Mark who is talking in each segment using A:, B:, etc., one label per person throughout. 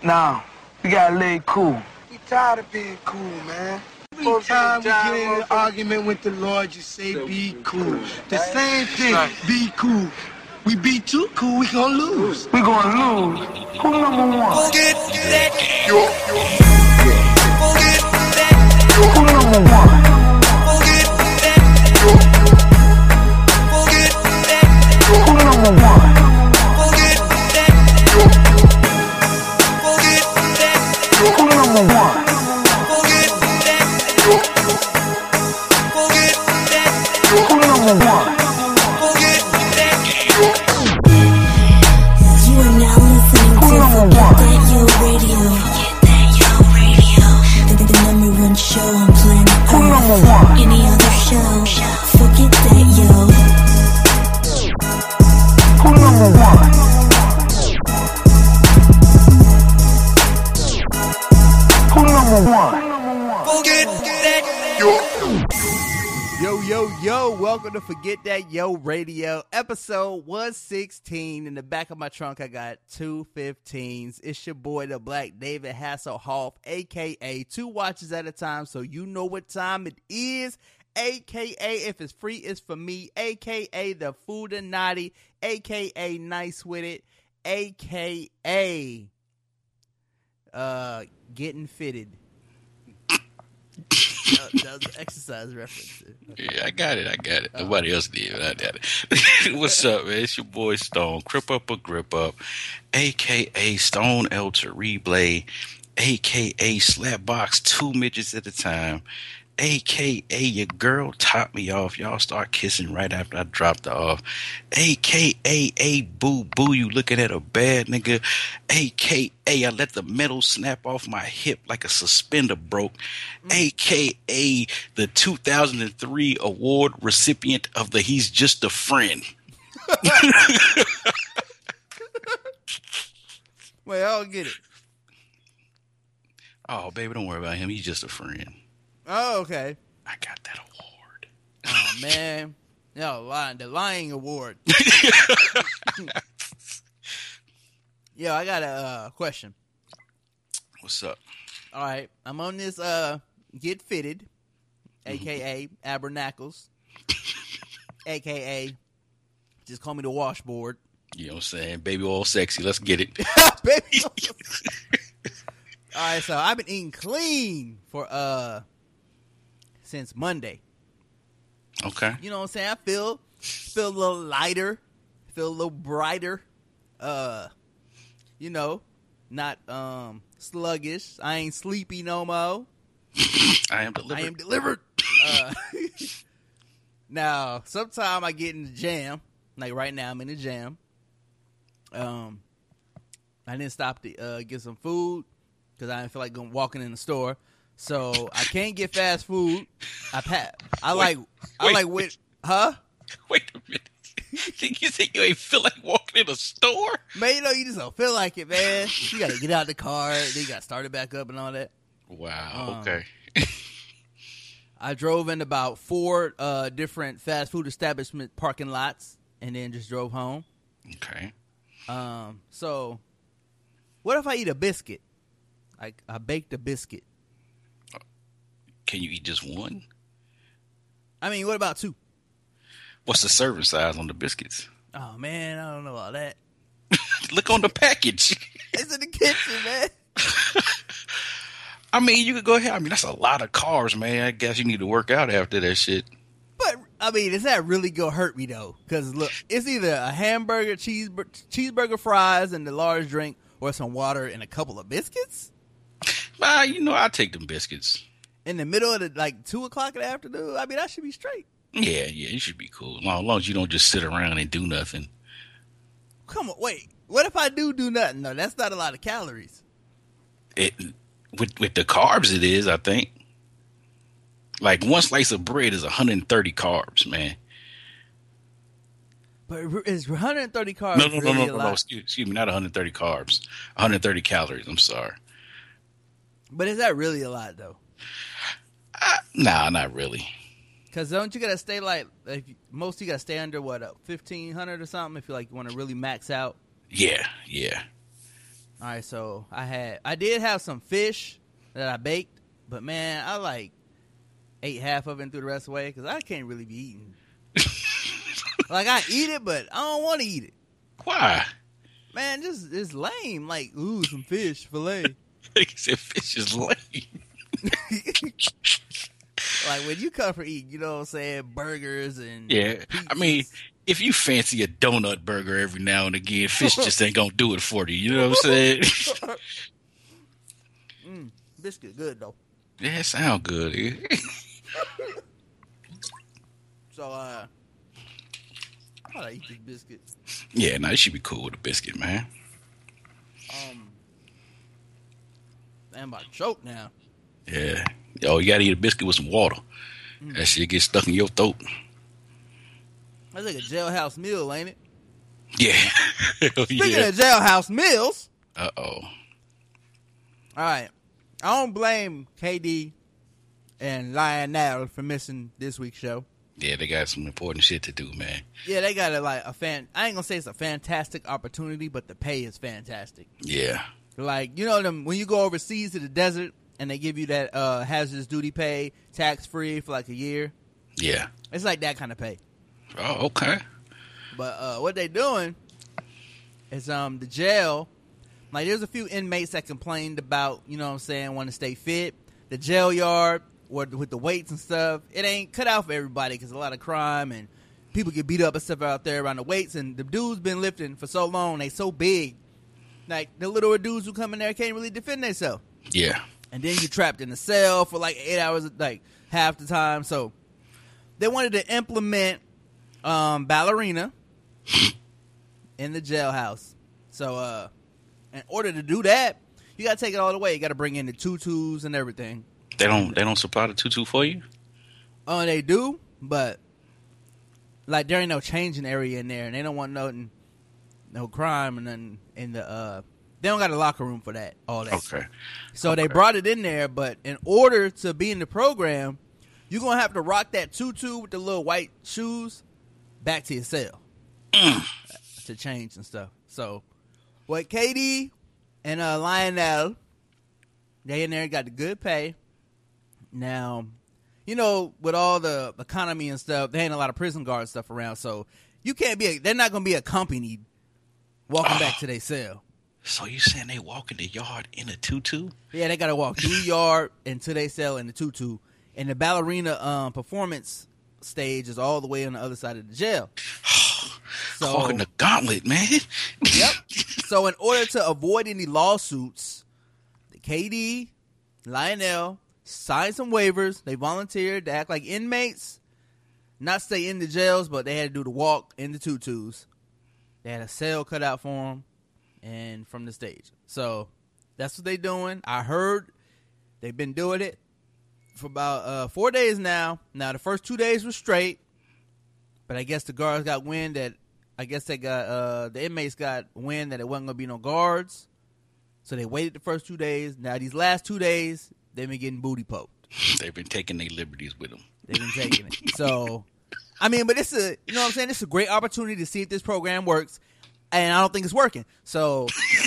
A: Nah, we gotta lay it cool.
B: We tired of being cool, man. Every time we get in an argument with the Lord, you say, be cool. The same thing, be cool. We be too cool, we gonna lose.
A: We gonna lose. Who number one?
B: Forget that. Forget that.
A: Who number one?
B: Forget that. Forget that.
A: Who number one?
B: Forget that. Forget that.
A: Who number one?
B: Forget that. Forget that.
A: Who number one?
B: Forget that.
C: You are now listening to Forget That Yo Radio. The number one show on planet
A: Who number
C: Earth.
A: one?
C: Any other show, forget that yo.
A: Who number one? Who number one?
B: Forget that.
D: Yo, welcome to Forget That Yo Radio, episode 116. In the back of my trunk, I got two 15s. It's your boy, the Black David Hasselhoff, a.k.a. Two Watches at a Time, so you know what time it is, a.k.a. if it's free, it's for me, a.k.a. the Foodinati, a.k.a. Nice With It, a.k.a. Getting Fitted. That was an exercise reference.
E: Yeah, I got it. Nobody else did, but I got it. What's up, man? It's your boy Stone, Crip Up or Grip Up, a.k.a. Stone El Terrible, a.k.a. Slapbox 2 midgets at a time, a.k.a. your girl topped me off. Y'all start kissing right after I dropped her off, a.k.a. Boo Boo, you looking at a bad nigga, a.k.a. I let the metal snap off my hip like a suspender broke, a.k.a. the 2003 award recipient of the He's Just a Friend.
D: Wait, I don't get it.
E: Oh, baby, don't worry about him. He's just a friend.
D: Oh, okay.
E: I got that award.
D: Oh, man. No, the lying award. Yo, I got a question.
E: What's up?
D: All right. I'm on this Get Fitted, a.k.a. Abernacles, a.k.a. just call me the washboard.
E: You know what I'm saying? Baby oil sexy. Let's get it.
D: Baby. All right, so I've been eating clean for since Monday.
E: Okay.
D: You know what I'm saying? I feel a little lighter, feel a little brighter. You know, not sluggish. I ain't sleepy no more.
E: I am delivered.
D: Now, sometime I get in the jam. Like right now, I'm in the jam. I didn't stop to get some food because I didn't feel like walking in the store. So I can't get fast food. Wait a minute.
E: You think you ain't feel like walking in a store?
D: Man, you know, you just don't feel like it, man. You got to get out the car. Then you got to start it back up and all that.
E: Wow. Okay.
D: I drove in about 4 different fast food establishment parking lots and then just drove home.
E: Okay.
D: So what if I eat a biscuit? I baked a biscuit.
E: Can you eat just one?
D: I mean, what about 2?
E: What's the serving size on the biscuits?
D: Oh, man, I don't know about that.
E: Look on the package.
D: It's in the kitchen, man.
E: I mean, you could go ahead. I mean, that's a lot of carbs, man. I guess you need to work out after that shit.
D: But, I mean, is that really going to hurt me, though? Because, look, it's either a hamburger, cheeseburger fries, and the large drink, or some water and a couple of biscuits.
E: You know, I'll take them biscuits.
D: In the middle of the, 2 o'clock in the afternoon? I mean, that should be straight.
E: Yeah, it should be cool. As long as you don't just sit around and do nothing.
D: Come on, wait. What if I do nothing? No, that's not a lot of calories.
E: With the carbs, it is, I think. Like, one slice of bread is 130 carbs, man.
D: But is 130 carbs
E: No,
D: really a lot?
E: no. Excuse me, not 130 carbs. 130 calories, I'm sorry.
D: But is that really a lot, though?
E: Nah, not really.
D: Because don't you got to stay most you got to stay under, 1,500 or something if you want to really max out?
E: Yeah.
D: All right, so I did have some fish that I baked, but man, I ate half of it and threw the rest away because I can't really be eating. I eat it, but I don't want to eat it.
E: Why?
D: Man, just it's lame. Like, ooh, some fish fillet.
E: He said fish is lame.
D: Like when you come for eating, you know what I'm saying, burgers and
E: Yeah,
D: pizzas.
E: I mean, if you fancy a donut burger every now and again, fish just ain't gonna do it for you. You know what I'm saying?
D: Biscuit good though.
E: Yeah, it sound good.
D: So I gotta eat this biscuit.
E: Yeah, no, it should be cool with a biscuit, man.
D: I'm about to choke now.
E: Yeah. Oh, you gotta eat a biscuit with some water. That shit get stuck in your throat.
D: That's like a jailhouse meal, ain't it?
E: Yeah. Hell
D: Speaking
E: yeah.
D: of jailhouse meals,
E: Uh-oh.
D: all right, I don't blame KD and Lionel for missing this week's show.
E: Yeah, they got some important shit to do, man.
D: Yeah, they got I ain't gonna say it's a fantastic opportunity, but the pay is fantastic.
E: Yeah.
D: Like, you know them when you go overseas to the desert and they give you that hazardous duty pay, tax free for like a year.
E: Yeah.
D: It's like that kind of pay.
E: Oh, okay.
D: But what they doing is the jail, like there's a few inmates that complained about, you know what I'm saying, want to stay fit. The jail yard with the weights and stuff, it ain't cut out for everybody because a lot of crime and people get beat up and stuff out there around the weights. And the dudes been lifting for so long, they so big. Like the littler dudes who come in there can't really defend themselves.
E: Yeah.
D: And then you're trapped in a cell for like 8 hours, like half the time. So they wanted to implement ballerina in the jailhouse. So in order to do that, you got to take it all the way. You got to bring in the tutus and everything.
E: They don't supply the tutu for you?
D: Oh, they do, but like there ain't no changing area in there, and they don't want no crime and nothing in the they don't got a locker room for that. All that.
E: Okay.
D: So they brought it in there, but in order to be in the program, you're gonna have to rock that tutu with the little white shoes back to your cell to change and stuff. So what KD and Lionel, they in there got the good pay. Now, you know, with all the economy and stuff, there ain't a lot of prison guard stuff around, so you can't be. They're not gonna be accompanied walking back to their cell.
E: So you saying they walk in the yard in a tutu?
D: Yeah, they gotta walk through the yard into their cell in the tutu, and the ballerina performance stage is all the way on the other side of the jail. So,
E: Walking the gauntlet, man.
D: yep. So in order to avoid any lawsuits, the KD, Lionel signed some waivers. They volunteered to act like inmates, not stay in the jails, but they had to do the walk in the tutus. They had a cell cut out for them and from the stage. So that's what they doing. I heard they've been doing it for about 4 days now. Now the first 2 days were straight, but I guess the guards got wind that the inmates got wind that it wasn't gonna be no guards, so they waited the first 2 days. Now these last 2 days they've been getting booty poked.
E: They've been taking their liberties with them.
D: They've been taking it. So I mean, but it's you know what I'm saying, it's a great opportunity to see if this program works, and I don't think it's working. So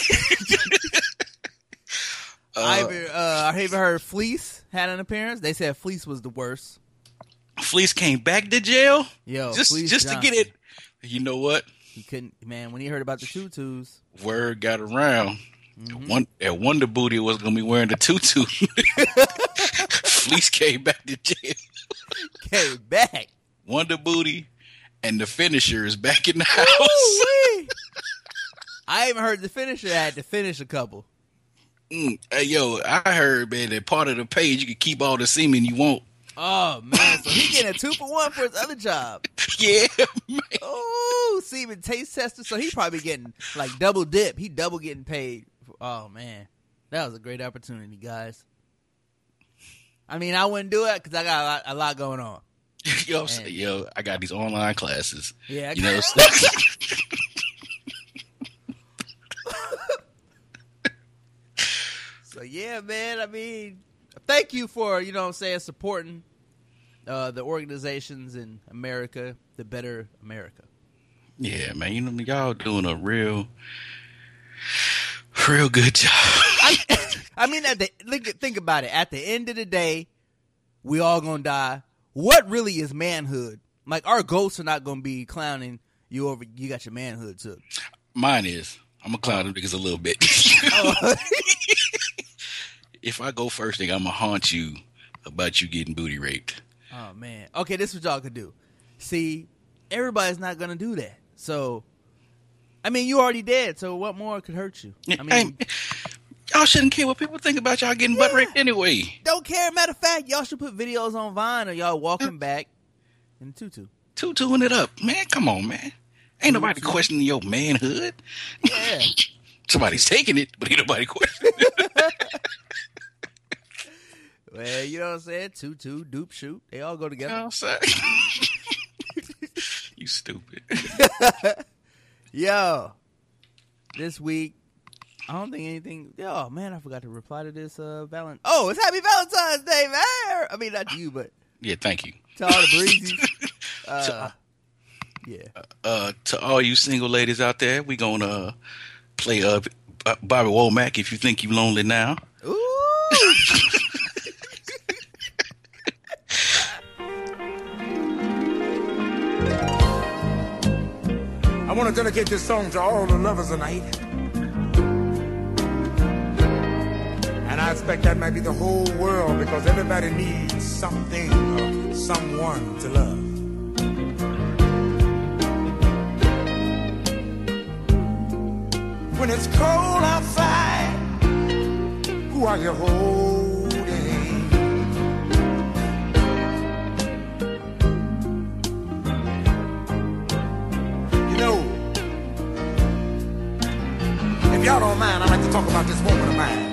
D: I even heard Fleece had an appearance. They said Fleece was the worst.
E: Fleece came back to jail?
D: Yo,
E: just
D: Fleece
E: to
D: Johnson.
E: get it. You know what?
D: He couldn't, man, when he heard about the tutus.
E: Word got around. At Wonder Booty was going to be wearing the tutu. Fleece came back to jail.
D: Came back.
E: Wonder Booty and the finisher is back in the house.
D: Ooh-wee. I even heard the finisher had to finish a couple.
E: Hey, yo, I heard, man, that part of the page you can keep all the semen you want.
D: Oh, man. So he getting a 2-for-1 for his other job.
E: Yeah, man.
D: Oh, semen taste tester. So he probably getting like double dip. He double getting paid. Oh, man. That was a great opportunity, guys. I mean, I wouldn't do it because I got a lot going on.
E: Yo, I'm saying, yo, I got these online classes.
D: Yeah,
E: you know what I'm saying?
D: So, yeah, man, I mean, thank you for, you know what I'm saying, supporting the organizations in America, the better America.
E: Yeah, man, you know, y'all doing a real Real good job.
D: I mean, think about it. At the end of the day, we all gonna die. What really is manhood? Like, our ghosts are not gonna be clowning you over. You got your manhood took.
E: Mine is. I'm gonna clown them niggas a little bit.
D: Oh.
E: If I go first, nigga, I'm gonna haunt you about you getting booty raped.
D: Oh man. Okay, this is what y'all could do. See, everybody's not gonna do that. So, I mean, you already dead. So what more could hurt you? I mean,
E: y'all shouldn't care what people think about y'all getting butt raped anyway.
D: Don't care. Matter of fact, y'all should put videos on Vine of y'all walking back in a tutu.
E: Tutuing it up, man. Come on, man. Ain't nobody questioning your manhood.
D: Yeah.
E: Somebody's taking it, but ain't nobody questioning it.
D: Well, you know what I'm saying? Tutu, dupe, shoot. They all go together.
E: You know what I'm saying? You stupid.
D: Yo, this week, I don't think anything. Oh, man, I forgot to reply to this. Oh, it's Happy Valentine's Day, man. I mean, not to you, but.
E: Yeah, thank you.
D: To all the breezies. Yeah.
E: To all you single ladies out there, we gonna play Bobby Womack, If You Think You Lonely Now.
D: Ooh.
B: I want to dedicate this song to all the lovers tonight. And I expect that might be the whole world, because everybody needs something or someone to love. When it's cold outside, who are you holding? You know, if y'all don't mind, I'd like to talk about this woman of mine.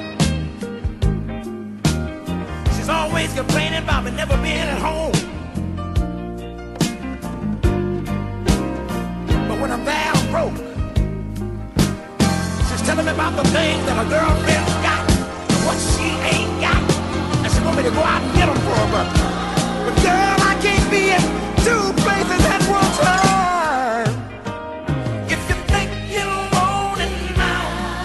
B: She's always complaining about me never being at home. But when I'm there, I'm broke. She's telling me about the things that her girlfriend's got and what she ain't got. And she want me to go out and get them for her, but girl, I can't be in two places at one time. If you think you're lonely now,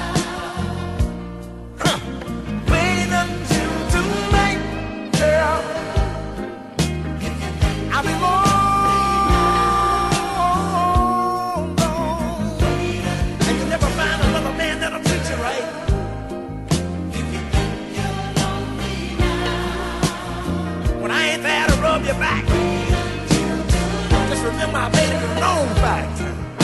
B: wait until tonight, girl. I'll be long gone, and you'll never find another man that'll treat you right. When I ain't there to rub your back, just remember I made it a known fact.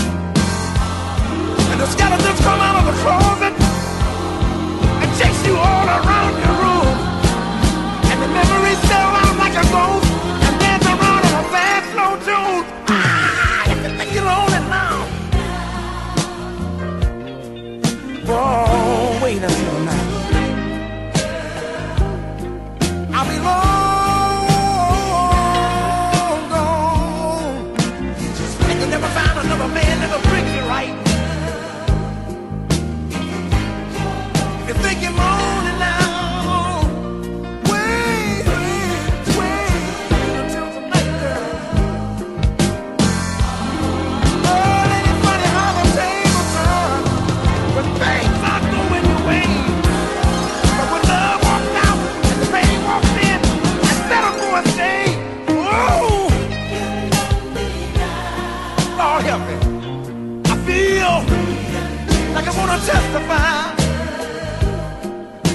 B: And the skeletons come out of the closet and chase you all around your room. And the memories sell out like a ghost and dance around in a fast, slow tune. If you think you're lonely now, oh, wait until now. I'll be long gone, and you'll never find another man that'll treat you right. If you think you're lonely now, wait until tonight, girl. Oh, ain't it funny how the tables turn when things are going your way? But when love walks out and the pain walks in, instead of going stay, oh, Lord help me. I feel like I want to testify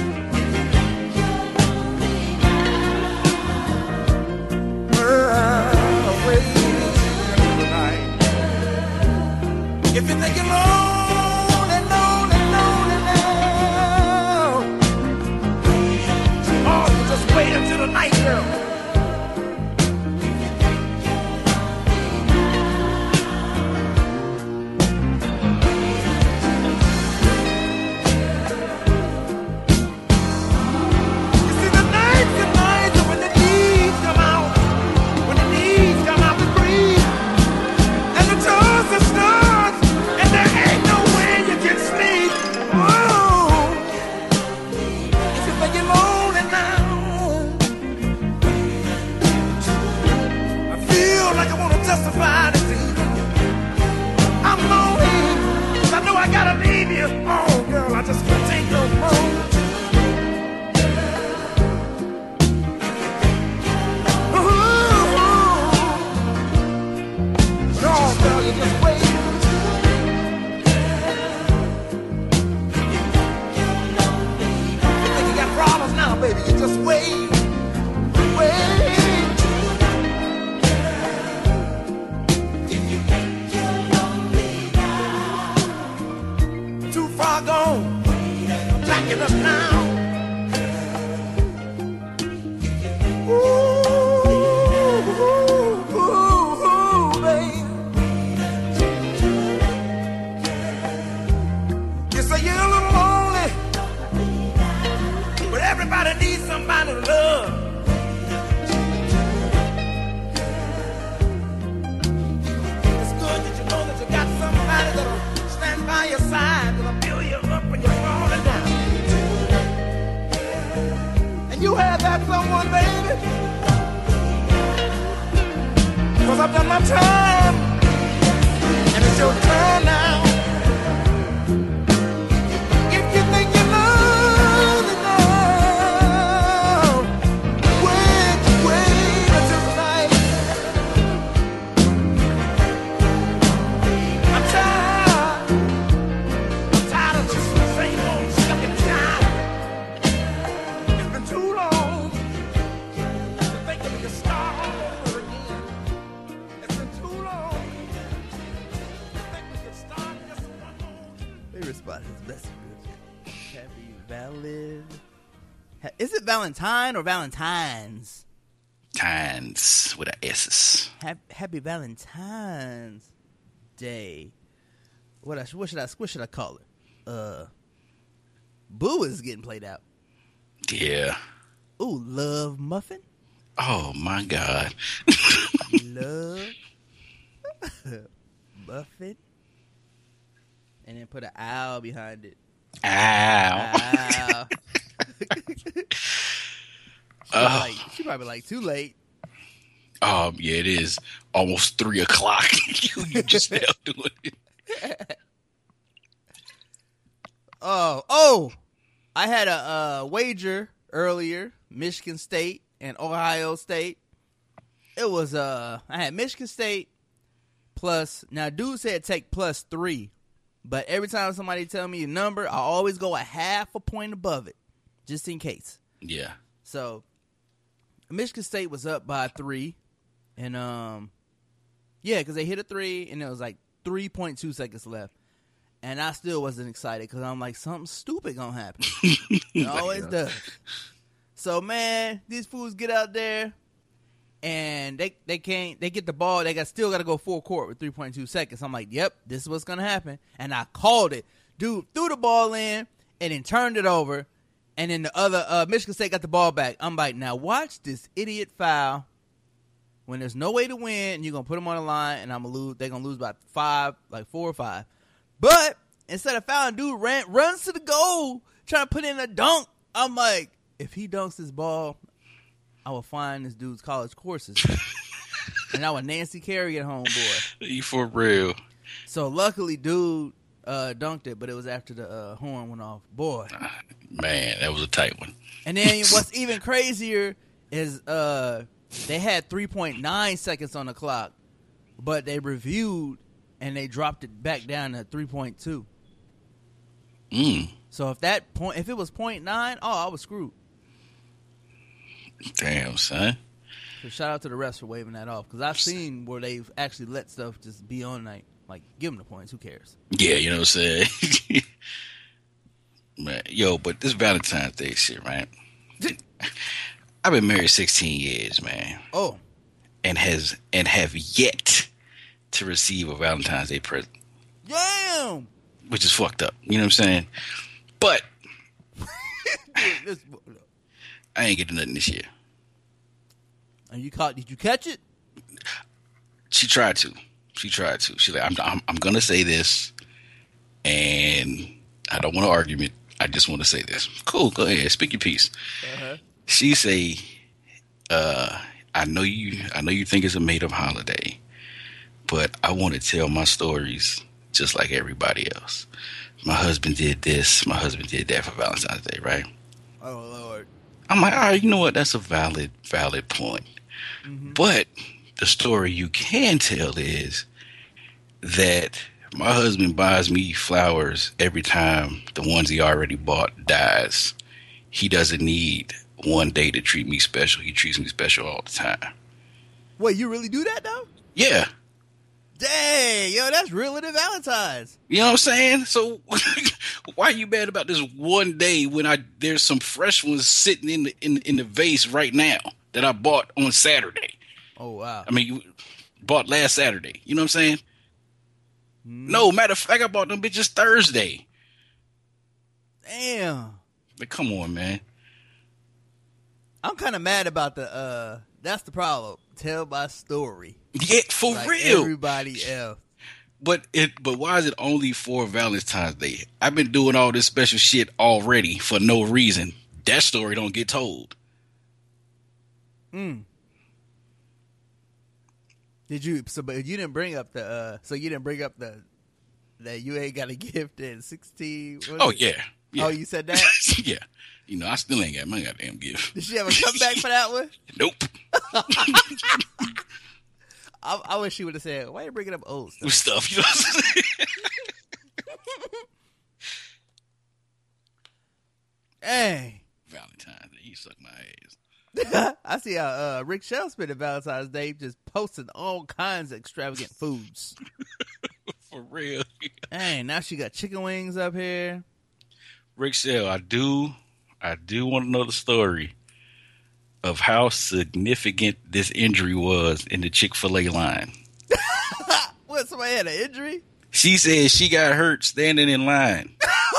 B: up now. Ooh, baby. You say you're a little lonely, but everybody needs somebody to love. It's good that you know that you got somebody that'll stand by your side, that'll build you up when you're falling down. And you have that someone, baby. 'Cause I've done my time, and it's your turn now. If you think you love it now, wait until tonight. I'm tired of just the same old stuck in time. It's been too long to think that we can start all over again. It's been too long to think we can start just one more.
D: They respond to this message. Happy valid. Is it Valentine or Valentine's?
E: Tines with an S's.
D: Happy Valentine's Day. What should I call it? Boo is getting played out.
E: Yeah.
D: Ooh, love muffin.
E: Oh my God.
D: Love muffin. And then put an owl behind it.
E: Ow.
D: Ow. She probably like too late.
E: Yeah, it is almost 3 o'clock. You just now doing it.
D: Oh, I had a wager earlier, Michigan State and Ohio State. It was I had Michigan State plus. Now, dude said take +3, but every time somebody tell me a number, I always go a half a point above it, just in case.
E: Yeah.
D: So, Michigan State was up by 3, and yeah, because they hit a 3, and there was like 3.2 seconds left. And I still wasn't excited because I'm like, something stupid gonna happen. It always does. So, man, these fools get out there, and they get the ball. They still got to go full court with 3.2 seconds. I'm like, yep, this is what's gonna happen. And I called it. Dude threw the ball in and then turned it over. And then the other Michigan State got the ball back. I'm like, now watch this idiot foul. When there's no way to win, and you're gonna put them on the line, and I'm gonna lose. They're gonna lose by 4 or 5. But instead of fouling, dude runs to the goal, trying to put in a dunk. I'm like, if he dunks this ball, I will find this dude's college courses. And I would Nancy Carey at home, boy.
E: You for real.
D: So luckily, dude dunked it, but it was after the horn went off. Boy.
E: Man, that was a tight one.
D: And then what's even crazier is they had 3.9 seconds on the clock, but they reviewed and they dropped it back down to 3.2. So if it was 0.9, oh, I was screwed.
E: Damn, son.
D: So shout out to the refs for waving that off, because I've seen where they've actually let stuff just be on night. Like, give them the points. Who cares?
E: Yeah, you know what I'm saying? Man, yo, but this Valentine's Day shit, right? I've been married 16 years, man.
D: Oh.
E: And have yet to receive a Valentine's Day present.
D: Damn!
E: Which is fucked up. You know what I'm saying? But I ain't getting nothing this year.
D: And did you catch it?
E: She tried to. She's like, I'm gonna say this, and I don't want an argument. I just want to say this. Cool, go ahead, speak your piece.
D: Uh-huh.
E: She say, I know you think it's a made up holiday, but I want to tell my stories just like everybody else. My husband did this, my husband did that for Valentine's Day, right?
D: Oh Lord.
E: I'm like, all right, you know what? That's a valid point.
D: Mm-hmm.
E: But the story you can tell is that my husband buys me flowers every time the ones he already bought dies. He doesn't need one day to treat me special. He treats me special all the time.
D: Wait, you really do that though?
E: Yeah.
D: Dang, yo, that's realer than Valentine's.
E: You know what I'm saying? So Why are you mad about this one day when there's some fresh ones sitting in the vase right now that I bought on Saturday?
D: Oh wow.
E: I mean, you bought last Saturday. You know what I'm saying? No, matter of fact, I bought them bitches Thursday.
D: Damn.
E: Like, come on, man.
D: I'm kind of mad about the. That's the problem. Tell my story.
E: Yeah, for
D: Like
E: real.
D: everybody else.
E: But why is it only for Valentine's Day? I've been doing all this special shit already for no reason. That story don't get told.
D: Did you? So, but you didn't bring up the. So you didn't bring up the. That you ain't got a gift at 16.
E: Oh yeah.
D: Oh, you said that?
E: Yeah. You know, I still ain't got my goddamn gift.
D: Did she ever come back for that one?
E: Nope.
D: I wish she would have said, "Why are you bringing up old stuff?"
E: Stuff, you know what I'm saying?
D: Hey.
E: Valentine's Day, you suck my ass.
D: I see how Rick Shell spent Valentine's Day just posting all kinds of extravagant foods.
E: For real.
D: Dang, now she got chicken wings up here.
E: Rick Shell, I do want to know the story of how significant this injury was in the Chick-fil-A line.
D: What, somebody had an injury?
E: She said she got hurt standing in line.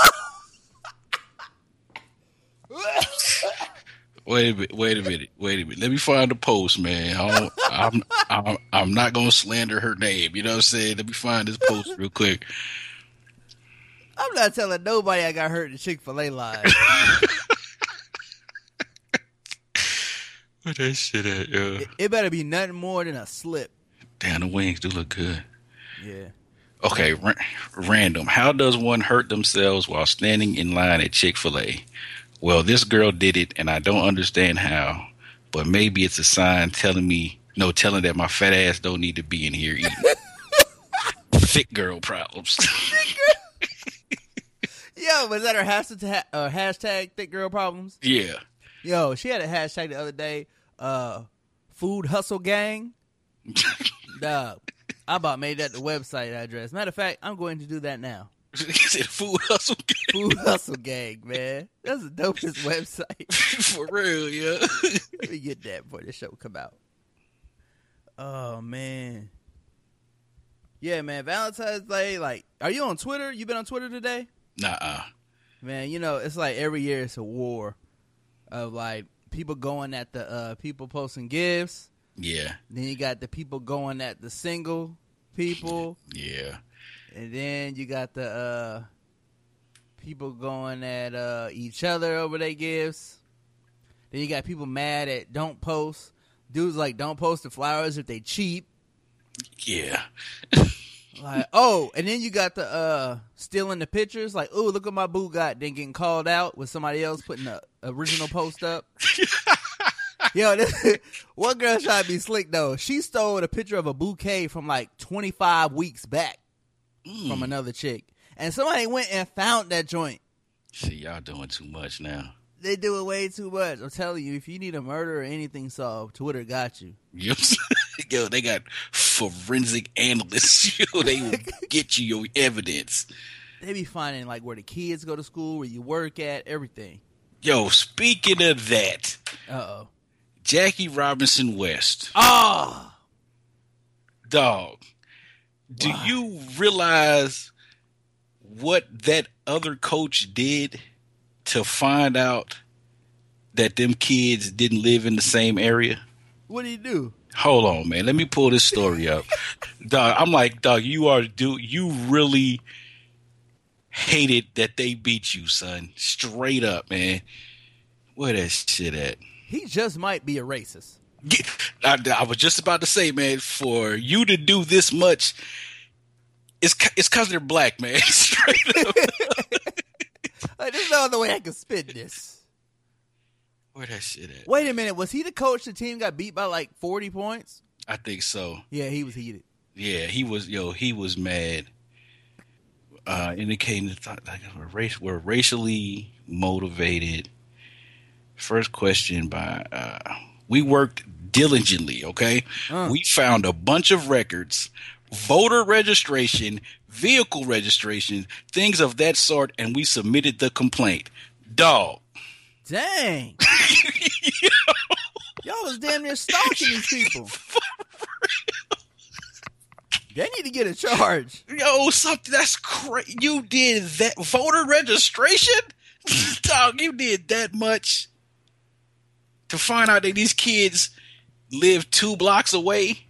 E: Wait a minute. Let me find the post, man. I'm not gonna slander her name. You know what I'm saying? Let me find this post real quick.
D: I'm not telling nobody I got hurt in the Chick-fil-A line.
E: Where that shit at, yo?
D: It better be nothing more than a slip.
E: Damn, the wings do look good.
D: Yeah.
E: Okay, random. How does one hurt themselves while standing in line at Chick-fil-A? Well, this girl did it, and I don't understand how. But maybe it's a sign telling that my fat ass don't need to be in here eating. Thick girl problems.
D: Yo, was that her hashtag thick girl problems?
E: Yeah.
D: Yo, she had a hashtag the other day, food hustle gang. Dog, I about made that the website address. Matter of fact, I'm going to do that now.
E: Is it food hustle gang?
D: Food hustle gang, man. That's the dopest website.
E: For real, yeah.
D: Let me get that before the show come out. Oh, man. Yeah, man, Valentine's Day, like, are you on Twitter? You been on Twitter today?
E: Nuh-uh.
D: Man, you know, it's like every year it's a war of, like, people going at the people posting gifts.
E: Yeah.
D: Then you got the people going at the single people.
E: Yeah.
D: And then you got the people going at each other over their gifts. Then you got people mad at don't post. Dudes like don't post the flowers if they cheap.
E: Yeah.
D: Like, oh, and then you got the stealing the pictures. Like, oh, look what my boo got. Then getting called out with somebody else putting the original post up. Yo, one girl tried to be slick though. She stole a picture of a bouquet from like 25 weeks back from another chick, and somebody went and found that joint.
E: See, y'all doing too much now.
D: They do it way too much. I'm telling you, if you need a murder or anything solved, Twitter got you.
E: Yo, they got forensic analysts. Yo, they will get you your evidence.
D: They be finding like where the kids go to school, where you work at, everything.
E: Yo, speaking of that, Jackie Robinson West.
D: Oh,
E: dog. Do you realize what that other coach did to find out that them kids didn't live in the same area?
D: What did he do?
E: Hold on, man. Let me pull this story up. Dog, I'm like, dog, you really hated that they beat you, son. Straight up, man. Where that shit at?
D: He just might be a racist.
E: I was just about to say, man, for you to do this much, it's because they're black, man. Straight up.
D: Like, there's no other way I can spin this.
E: Where that shit at?
D: Wait a minute. Was he the coach the team got beat by like 40 points?
E: I think so.
D: Yeah, he was heated.
E: Yeah, he was mad. Indicating like we're racially motivated. First question by we worked diligently, okay? We found a bunch of records voter registration, vehicle registration, things of that sort, and we submitted the complaint. Dog.
D: Dang. Y'all was damn near stalking these people. They need to get a charge.
E: Yo, something that's crazy. You did that voter registration? Dog, you did that much to find out that these kids live 2 blocks away?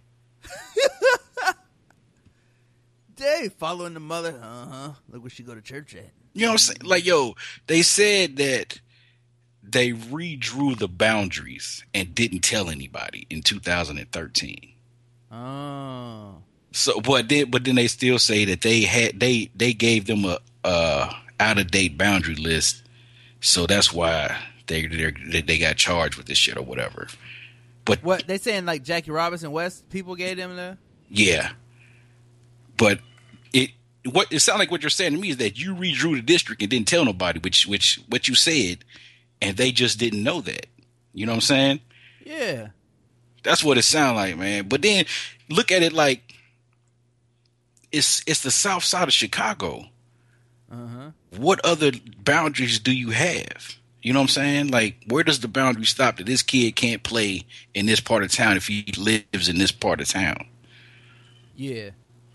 D: They following the mother. Look where she go to church at.
E: You know what I'm saying? Like, yo, they said that they redrew the boundaries and didn't tell anybody in 2013.
D: Oh.
E: So, but then they still say that they gave them a out of date boundary list, so that's why they got charged with this shit or whatever. But
D: what they saying, like Jackie Robinson West people gave them the?
E: Yeah, but it sounds like what you're saying to me is that you redrew the district and didn't tell nobody, which what you said, and they just didn't know that. You know what I'm saying?
D: Yeah,
E: that's what it sounds like, man. But then look at it like it's the South Side of Chicago. What other boundaries do you have? You know what I'm saying? Like, where does the boundary stop that this kid can't play in this part of town if he lives in this part of town?
D: Yeah.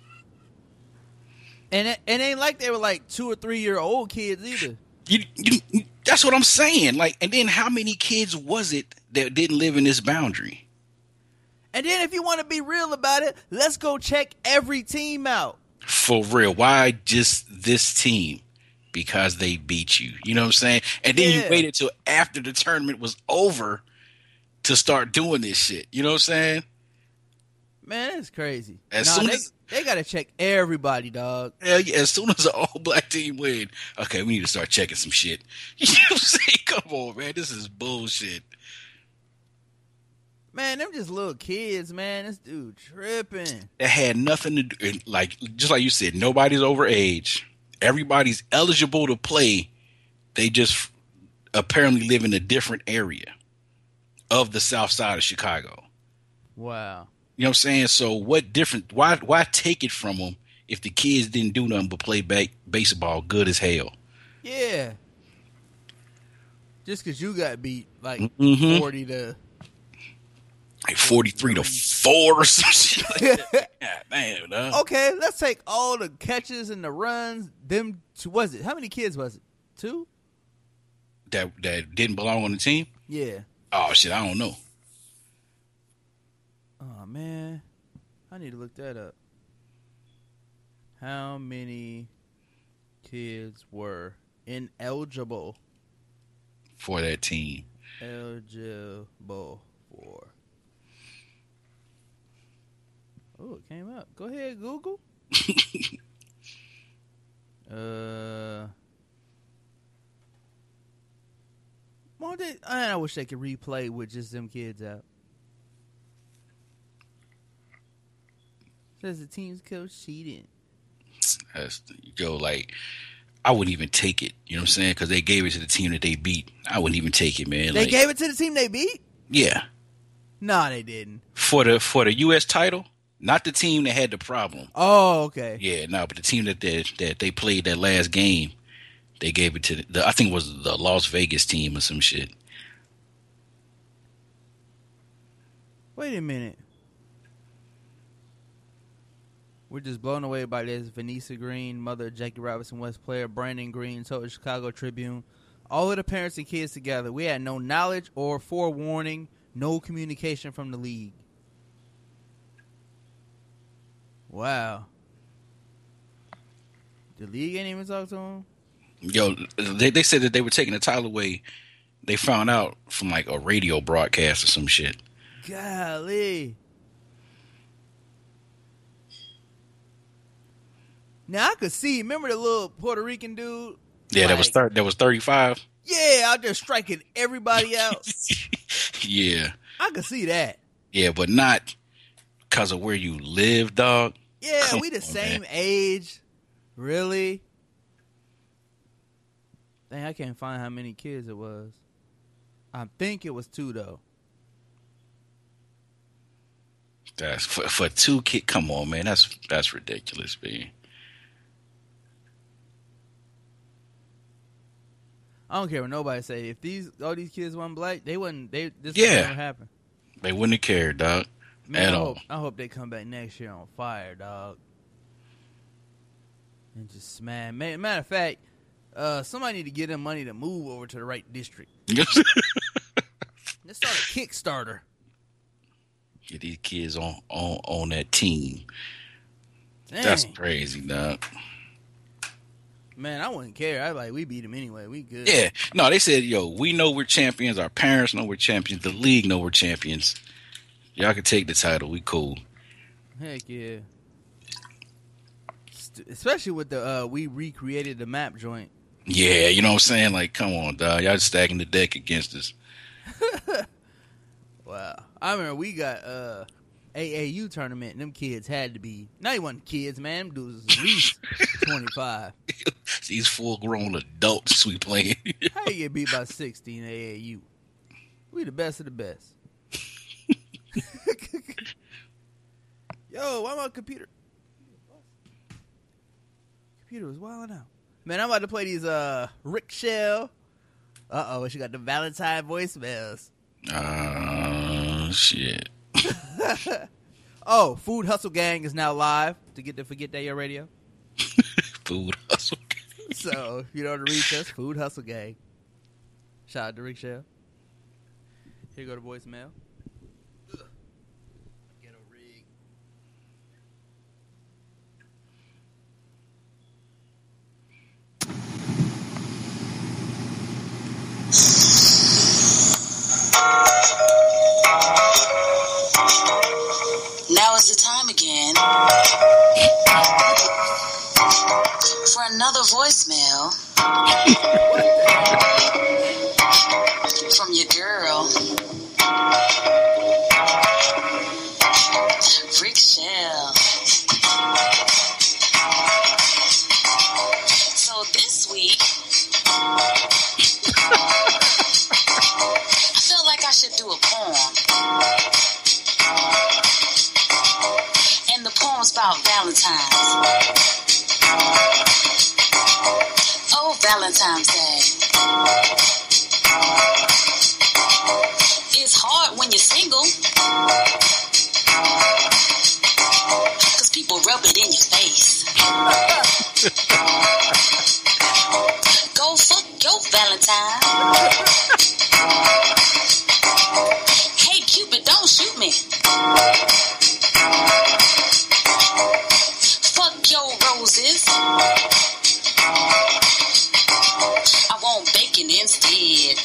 D: And it ain't like they were like 2 or 3 year old kids either.
E: That's what I'm saying. Like, and then how many kids was it that didn't live in this boundary?
D: And then if you want to be real about it, let's go check every team out.
E: For real. Why just this team? Because they beat you. You know what I'm saying? And then you waited till after the tournament was over to start doing this shit. You know what I'm saying?
D: Man, that's crazy. They got to check everybody, dog.
E: Hell yeah, as soon as an all-black team win, okay, we need to start checking some shit. You know what I'm saying? Come on, man. This is bullshit.
D: Man, them just little kids, man. This dude tripping.
E: That had nothing to do, like, just like you said, nobody's over age. Everybody's eligible to play. They just apparently live in a different area of the South Side of Chicago.
D: Wow.
E: You know what I'm saying? So what different? Why take it from them if the kids didn't do nothing but play baseball good as hell?
D: Yeah. Just because you got beat like 40 to...
E: Like 43 to 4 or some shit like that. God damn, dog.
D: Okay, let's take all the catches and the runs. Them two, was it? How many kids was it? 2?
E: That didn't belong on the team?
D: Yeah.
E: Oh shit, I don't know.
D: Oh man, I need to look that up. How many kids were ineligible
E: for that team?
D: Eligible for. Oh, it came up. Go ahead, Google. I wish they could replay with just them kids out. Says the team's coach cheating.
E: Like, I wouldn't even take it. You know what I'm saying? Because they gave it to the team that they beat. I wouldn't even take it, man.
D: They gave it to the team they beat?
E: Yeah.
D: No, they didn't.
E: For the U.S. title, not the team that had the problem.
D: Oh, okay.
E: Yeah, no, but the team that they played that last game, they gave it to I think it was the Las Vegas team or some shit.
D: Wait a minute. We're just blown away by this. Vanessa Green, mother of Jackie Robinson West player Brandon Green, told the Chicago Tribune, all of the parents and kids together, we had no knowledge or forewarning, no communication from the league. Wow. The league ain't even talk to him?
E: Yo, they said that they were taking the title away. They found out from like a radio broadcast or some shit.
D: Golly. Now I could see. Remember the little Puerto Rican dude?
E: Yeah,
D: like,
E: that was 35.
D: Yeah, out there striking everybody out.
E: Yeah,
D: I could see that.
E: Yeah, but not because of where you live, dog.
D: Yeah,
E: Come
D: we the
E: on,
D: same
E: man.
D: age. Really? Dang, I can't find how many kids it was. I think it was 2 though.
E: That's for 2 kids. Come on, man. That's ridiculous, man.
D: I don't care what nobody say. If all these kids weren't black, this would never happen.
E: They wouldn't have cared, dog.
D: Man,
E: at all.
D: I hope they come back next year on fire, dog. And just matter of fact, somebody need to get them money to move over to the right district. Let's start a Kickstarter.
E: Get these kids on that team.
D: Dang.
E: That's crazy, dog.
D: Man, I wouldn't care. We beat them anyway. We good.
E: Yeah. No, they said, yo, we know we're champions. Our parents know we're champions. The league know we're champions. Y'all can take the title. We cool.
D: Heck yeah. Especially with the we recreated the map joint.
E: Yeah, you know what I'm saying? Like, come on, dog. Y'all just stacking the deck against us.
D: Wow. I remember we got AAU tournament, and them kids had to be, not even kids, man. Them dudes was at least 25.
E: These full-grown adults we playing.
D: How you get beat by 60 in AAU? We the best of the best. Yo, why my computer was wilding out. Man, I'm about to play these Rick Shell. Uh-oh, she got the Valentine voicemails.
E: Shit.
D: Oh, Food Hustle Gang is now live to get the Forget That Your Radio.
E: Food Hustle Gang.
D: So, if you don't reach us, Food Hustle Gang. Shout out to Rick Shell. Here go the voicemail. Ghetto rig.
F: Now is the time again for another voicemail from your girl, Rick Shell. So this week, I feel like I should do a poem. And the poem's about Valentine's. Oh, Valentine's Day. It's hard when you're single, 'cause people rub it in your face. Go fuck your Valentine. Hey, Cupid, don't shoot me. Fuck your roses. I want bacon instead.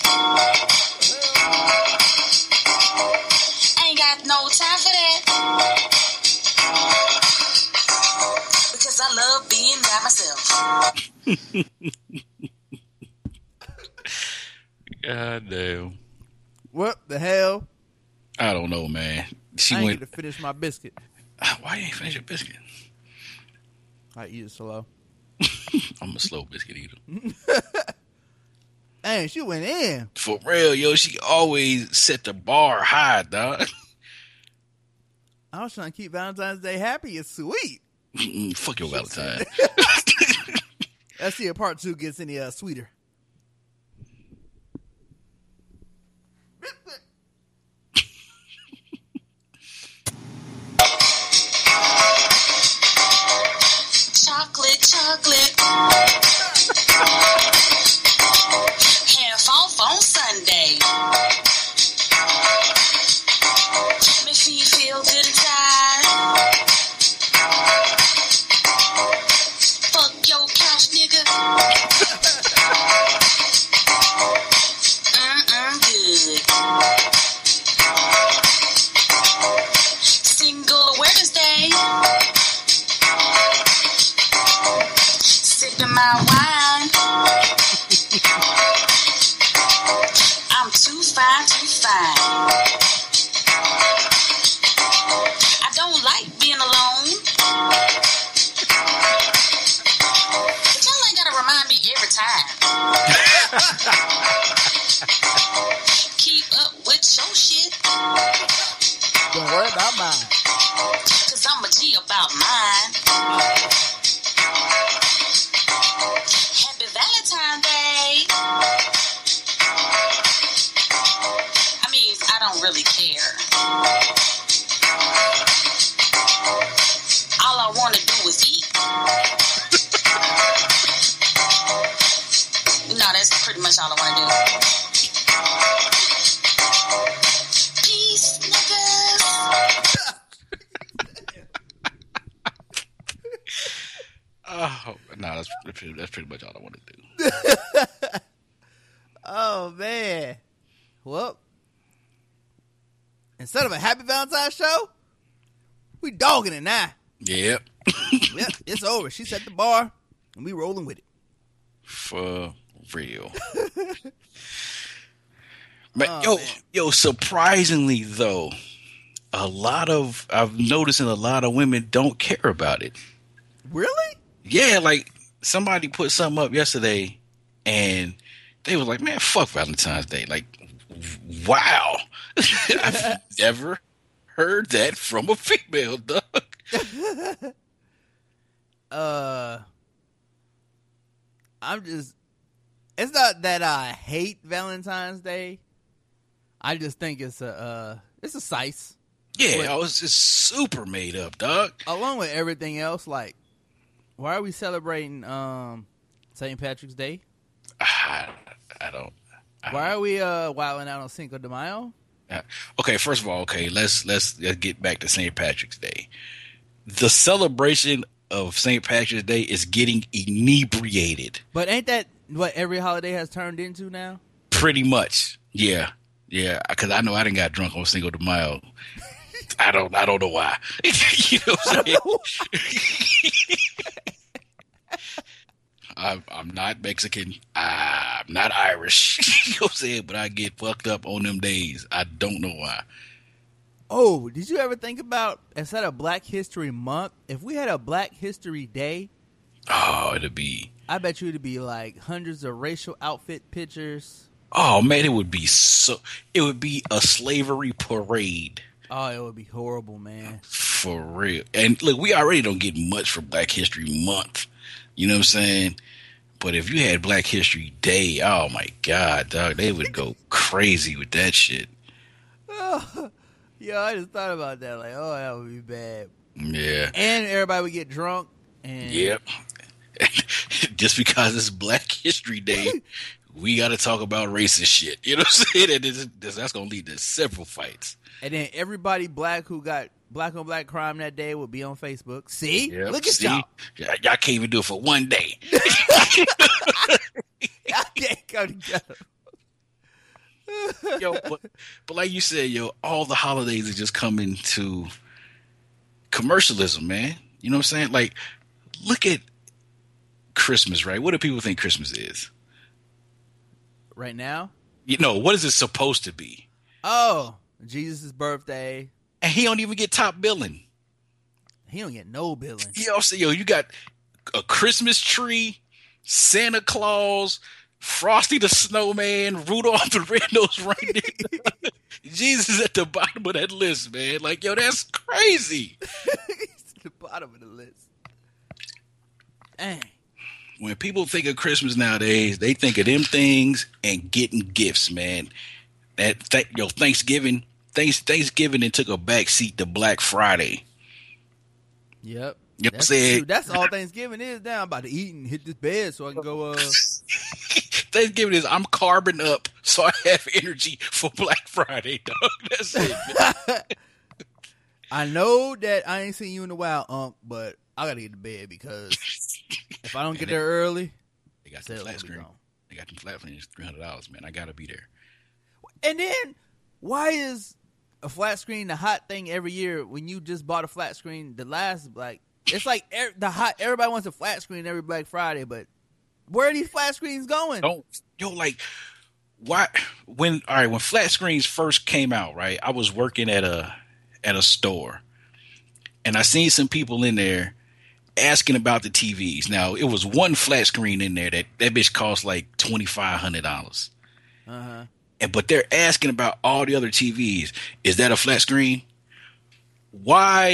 F: I ain't got no time for that, because I love being by myself.
E: God damn.
D: What the hell?
E: I don't know, man. She
D: I ain't
E: went.
D: get to finish my biscuit.
E: Why you ain't finish your biscuit?
D: I eat it slow.
E: I'm a slow biscuit eater.
D: Dang, she went in.
E: For real, yo. She always set the bar high, dog.
D: I was trying to keep Valentine's Day happy and sweet.
E: Fuck your Valentine.
D: Let's see if part 2 gets any sweeter.
F: Chocolate. Half off on Sunday. Makes me feel good inside. Fuck your couch, nigga. Good. Single Awareness Day. Sipping my wine. I'm too fine. I don't like being alone, but y'all ain't gotta remind me every time. Keep up with your shit.
D: Don't worry about mine.
F: energy about mine. Happy Valentine's Day. I mean, I don't really care. All I want to do is eat. No, that's pretty much all I want to do. Peace, niggas.
E: Oh no, that's pretty much all I want to do.
D: Oh man. Well, instead of a happy Valentine's show, we dogging it now.
E: Yep.
D: Yep, it's over. She set the bar, and we rolling with it.
E: For real. But
D: Oh,
E: yo, surprisingly though, I've noticed that a lot of women don't care about it.
D: Really?
E: Yeah, like somebody put something up yesterday and they was like, man, fuck Valentine's Day. Like, wow. I've never heard that from a female, dog.
D: It's not that I hate Valentine's Day. I just think it's a size.
E: Yeah, it's just super made up, dog.
D: Along with everything else, like, why are we celebrating St. Patrick's Day?
E: I don't.
D: Why are we wilding out on Cinco de Mayo?
E: Okay, first of all, let's get back to St. Patrick's Day. The celebration of St. Patrick's Day is getting inebriated.
D: But ain't that what every holiday has turned into now?
E: Pretty much, yeah, because I know I didn't got drunk on Cinco de Mayo. I don't know why. You know what I'm saying? I'm not Mexican. I'm not Irish. You know what I'm saying? But I get fucked up on them days. I don't know why.
D: Oh, did you ever think about, instead of Black History Month, if we had a Black History Day?
E: Oh, it'd be.
D: I bet you it'd be like hundreds of racial outfit pictures.
E: Oh man, it would be a slavery parade.
D: Oh, it would be horrible, man.
E: For real. And look, we already don't get much for Black History Month. You know what I'm saying? But if you had Black History Day, oh my God, dog, they would go crazy with that shit.
D: Yeah, I just thought about that. Like, oh, that would be bad.
E: Yeah.
D: And everybody would get drunk. And
E: Yep. Just because it's Black History Day, we got to talk about racist shit. You know what I'm saying? And that's going to lead to several fights.
D: And then everybody black who got black on black crime that day would be on Facebook. See?
E: Yep.
D: Look at
E: See?
D: y'all.
E: Y'all can't even do it for one day.
D: Y'all can't come together.
E: Yo, but like you said, all the holidays are just coming to commercialism, man. You know what I'm saying? Like, look at Christmas, right? What do people think Christmas is?
D: Right now?
E: You know, what is it supposed to be?
D: Oh, Jesus' birthday.
E: And he don't even get top billing.
D: He don't get no billing.
E: You know what I'm saying? You got a Christmas tree, Santa Claus, Frosty the Snowman, Rudolph the Red-Nosed Reindeer. Jesus at the bottom of that list, man. Like, that's crazy.
D: He's at the bottom of the list. Dang.
E: When people think of Christmas nowadays, they think of them things and getting gifts, man. Thanksgiving and took a backseat to Black Friday.
D: Yep.
E: You know what I'm saying?
D: True. That's all Thanksgiving is now. I'm about to eat and hit this bed so I can go
E: Thanksgiving is I'm carbon up so I have energy for Black Friday, dog. That's it, man.
D: I know that I ain't seen you in a while, but I gotta get to bed because if I don't get there early,
E: they got the flat screen. They got them flat screens, $300, man. I gotta be there.
D: And then, why is a flat screen the hot thing every year when you just bought a flat screen? It's like everybody wants a flat screen every Black Friday, but where are these flat screens going?
E: Why? When flat screens first came out, right? I was working at a store, and I seen some people in there asking about the TVs. Now it was one flat screen in there that bitch cost like $2,500. But they're asking about all the other TVs. Is that a flat screen? Why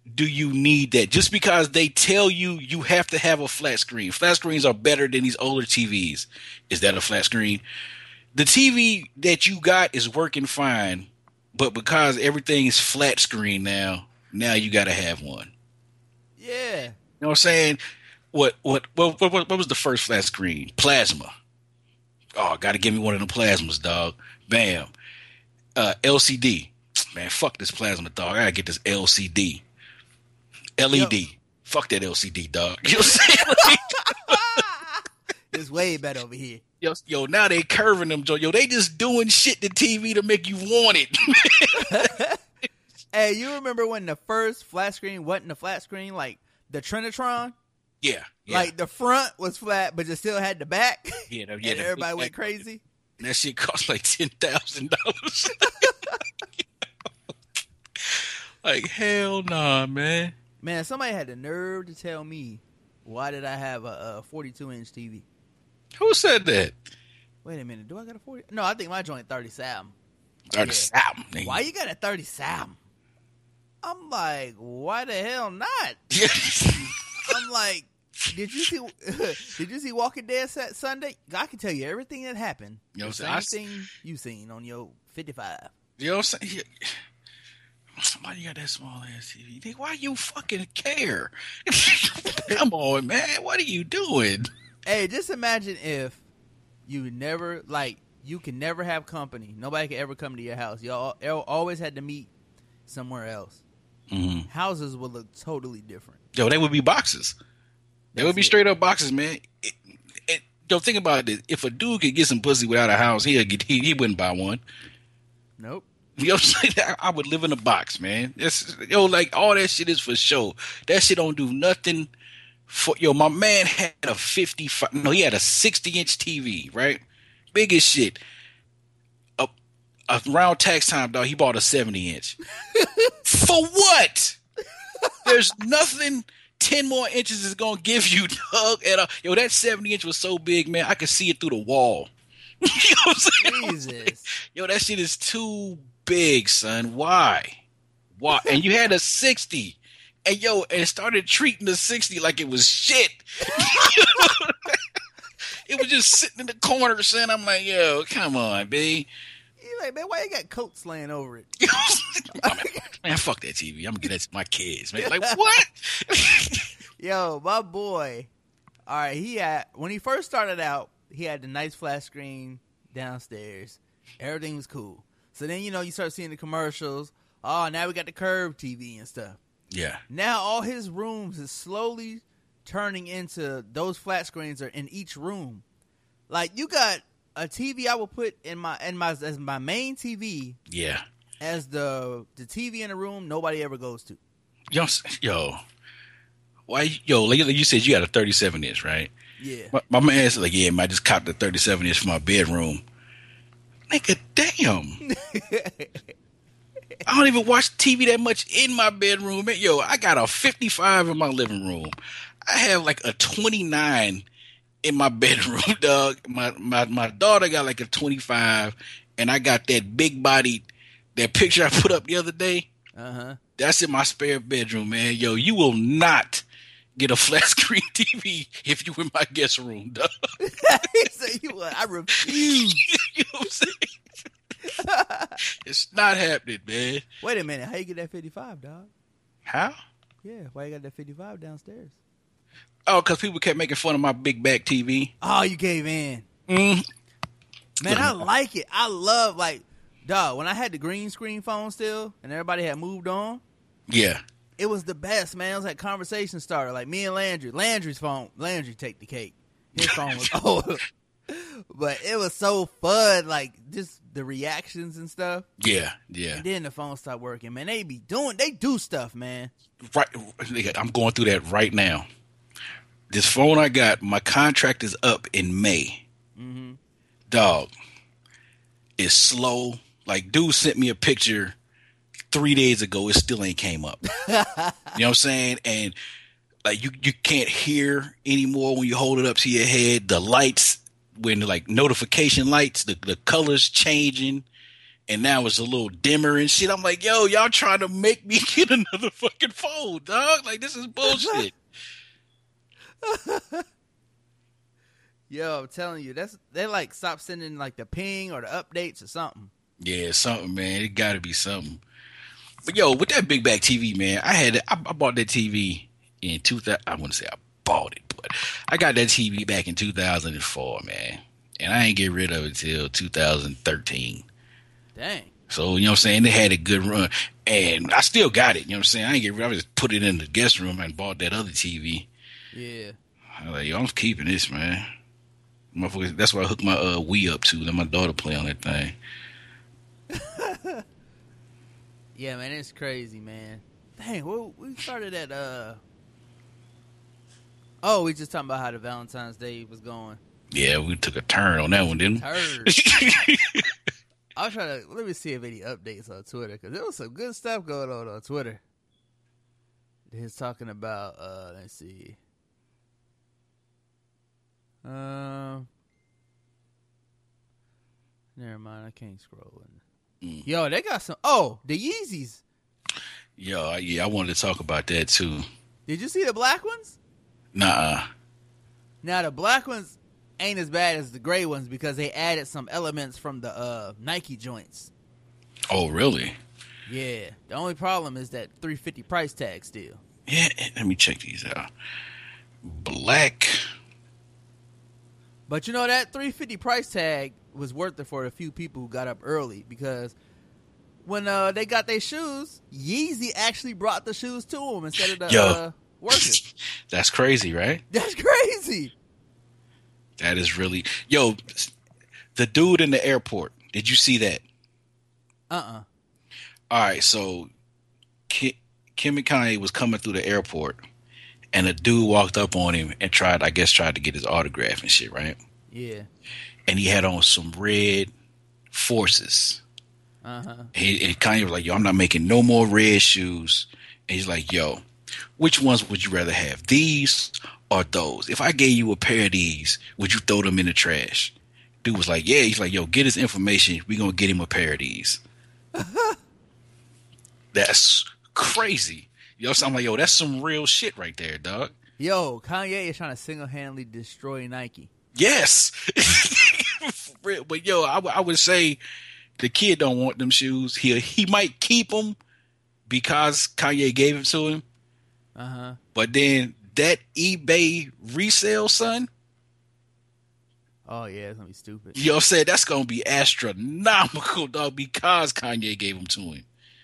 E: do you need that? Just because they tell you you have to have a flat screen. Flat screens are better than these older TVs. Is that a flat screen? The TV that you got is working fine, but because everything is flat screen now you got to have one.
D: Yeah.
E: You know what I'm saying? What was the first flat screen? Plasma. Oh, got to give me one of the plasmas, dog. Bam. LCD. Man, fuck this plasma, dog. I got to get this LCD. LED. Yo. Fuck that LCD, dog. You know what I'm saying?
D: It's way better over here.
E: Yo, now they curving them. Yo, they just doing shit to TV to make you want it.
D: Hey, you remember when the first flat screen wasn't a flat screen, like the Trinitron?
E: Yeah.
D: Like the front was flat, but it still had the back.
E: Yeah,
D: and everybody went crazy.
E: That shit cost like $10,000. Like, hell nah, man.
D: Man, somebody had the nerve to tell me, why did I have a 42-inch TV?
E: Who said that?
D: Wait a minute. Do I got a 40? No, I think my joint 37.
E: 37. Yeah.
D: Why you got a 37? I'm like, why the hell not? I'm like, did you see Walking Dead Sunday? I can tell you everything that happened.
E: You know,
D: the same thing you seen on your 55.
E: You know what I'm saying? Why you got that small ass TV? Why you fucking care? Come on, man. What are you doing?
D: Hey, just imagine if you never, like, you can never have company. Nobody can ever come to your house. You always had to meet somewhere else.
E: Mm-hmm.
D: Houses would look totally different.
E: Yo, they would be boxes. They would be straight up boxes, man. Yo, think about it. If a dude could get some pussy without a house, he wouldn't buy one.
D: Nope.
E: You know what I'm saying? I would live in a box, man. Like all that shit is for show. That shit don't do nothing for my man had a 60-inch TV, right? Big as shit. Around tax time, dog, he bought a 70-inch. For what? There's nothing 10 more inches is gonna give you, dog. And that 70-inch was so big, man, I could see it through the wall. You know what I'm saying?
D: Jesus.
E: Yo, that shit is too big, son. Why? And you had a 60. And it started treating the 60 like it was shit. It was just sitting in the corner, son. I'm like, yo, come on, B.
D: You like, man, why you got coats laying over it?
E: Man, fuck that TV. I'm gonna get that to my kids, man. Like, what?
D: Yo, my boy. All right, when he first started out, he had the nice flat screen downstairs. Everything was cool. So then, you start seeing the commercials. Oh, now we got the curved TV and stuff.
E: Yeah.
D: Now all his rooms is slowly turning into those flat screens are in each room. Like, you got a TV I will put as my main TV.
E: Yeah.
D: As the TV in the room nobody ever goes to.
E: Why? Like you said, you got a 37-inch, right?
D: Yeah.
E: My man said, like, yeah, I just copped the 37-inch for my bedroom. Nigga, damn. I don't even watch TV that much in my bedroom. Man, I got a 55 in my living room. I have like a 29 in my bedroom, dog. My daughter got like a 25, and I got that big bodied, that picture I put up the other day.
D: Uh-huh.
E: That's in my spare bedroom, man. You will not get a flat screen TV if you in my guest room, dog.
D: So I refuse.
E: You know what I'm saying? It's not happening, man.
D: Wait a minute. How you get that 55, dog?
E: How?
D: Yeah, why you got that 55 downstairs?
E: Oh, because people kept making fun of my big back TV.
D: Oh, you gave in.
E: Mm.
D: Man, I like it. I love, like, dog, when I had the green screen phone still and everybody had moved on.
E: Yeah.
D: It was the best, man. It was like conversation starter. Like me and Landry. Landry's phone. Landry take the cake. His phone was old. But it was so fun, like, just the reactions and stuff.
E: Yeah, yeah.
D: And then the phone stopped working, man. They do stuff, man.
E: Right, I'm going through that right now. This phone I got, my contract is up in May.
D: Mm-hmm.
E: Dog, it's slow. Like, dude sent me a picture 3 days ago. It still ain't came up. You know what I'm saying? And, like, you can't hear anymore when you hold it up to your head. The lights, when like notification lights, the colors changing, and now it's a little dimmer and shit. I'm like, yo, y'all trying to make me get another fucking phone, dog? Like, this is bullshit.
D: Yo, I'm telling you, they like stop sending like the ping or the updates or something.
E: Yeah, something, man. It got to be something. But yo, with that big back TV, man, I bought that TV in 2000. I wouldn't say I bought it, but I got that TV back in 2004, man, and I ain't get rid of it till 2013.
D: Dang.
E: So, you know what I'm saying? They had a good run, and I still got it. You know what I'm saying? I ain't get rid of it. I just put it in the guest room and bought that other TV.
D: Yeah.
E: I was like, yo, I'm keeping this, man. Motherfuckers, that's why I hooked my Wii up to. Let my daughter play on that thing.
D: Yeah, man, it's crazy, man. Dang, well, we started at oh, we just talking about how the Valentine's Day was going.
E: Yeah, we took a turn on that one, didn't we?
D: I'll try to let me see if any updates on Twitter, because there was some good stuff going on Twitter. He's talking about let's see. Never mind, I can't scroll in. Yo, they got some. Oh, the Yeezys.
E: Yo, yeah, I wanted to talk about that too.
D: Did you see the black ones?
E: Nah.
D: Now the black ones ain't as bad as the gray ones because they added some elements from the Nike joints.
E: Oh, really?
D: Yeah. The only problem is that $350 price tag still.
E: Yeah, let me check these out. Black.
D: But you know that $350 price tag was worth it for a few people who got up early, because when they got their shoes, Yeezy actually brought the shoes to them instead of the workers.
E: That's crazy, right?
D: That's crazy.
E: That is really... Yo, the dude in the airport, did you see that?
D: Uh-uh.
E: All right, so Kim and Kanye was coming through the airport, and a dude walked up on him and tried to get his autograph and shit, right?
D: Yeah.
E: And he had on some red Forces.
D: Uh-huh.
E: And Kanye was like, yo, I'm not making no more red shoes. And he's like, yo, which ones would you rather have, these or those? If I gave you a pair of these, would you throw them in the trash? Dude was like, yeah. He's like, yo, get his information. We're going to get him a pair of these. That's crazy. Yo, so I'm like, yo, that's some real shit right there, dog.
D: Yo, Kanye is trying to single-handedly destroy Nike.
E: Yes. But yo, I would say the kid don't want them shoes. He might keep them because Kanye gave them to him.
D: Uh-huh.
E: But then that eBay resale, son.
D: Oh, yeah, it's going to be stupid.
E: You know what I'm saying? That's going to be astronomical, dog, because Kanye gave them to him.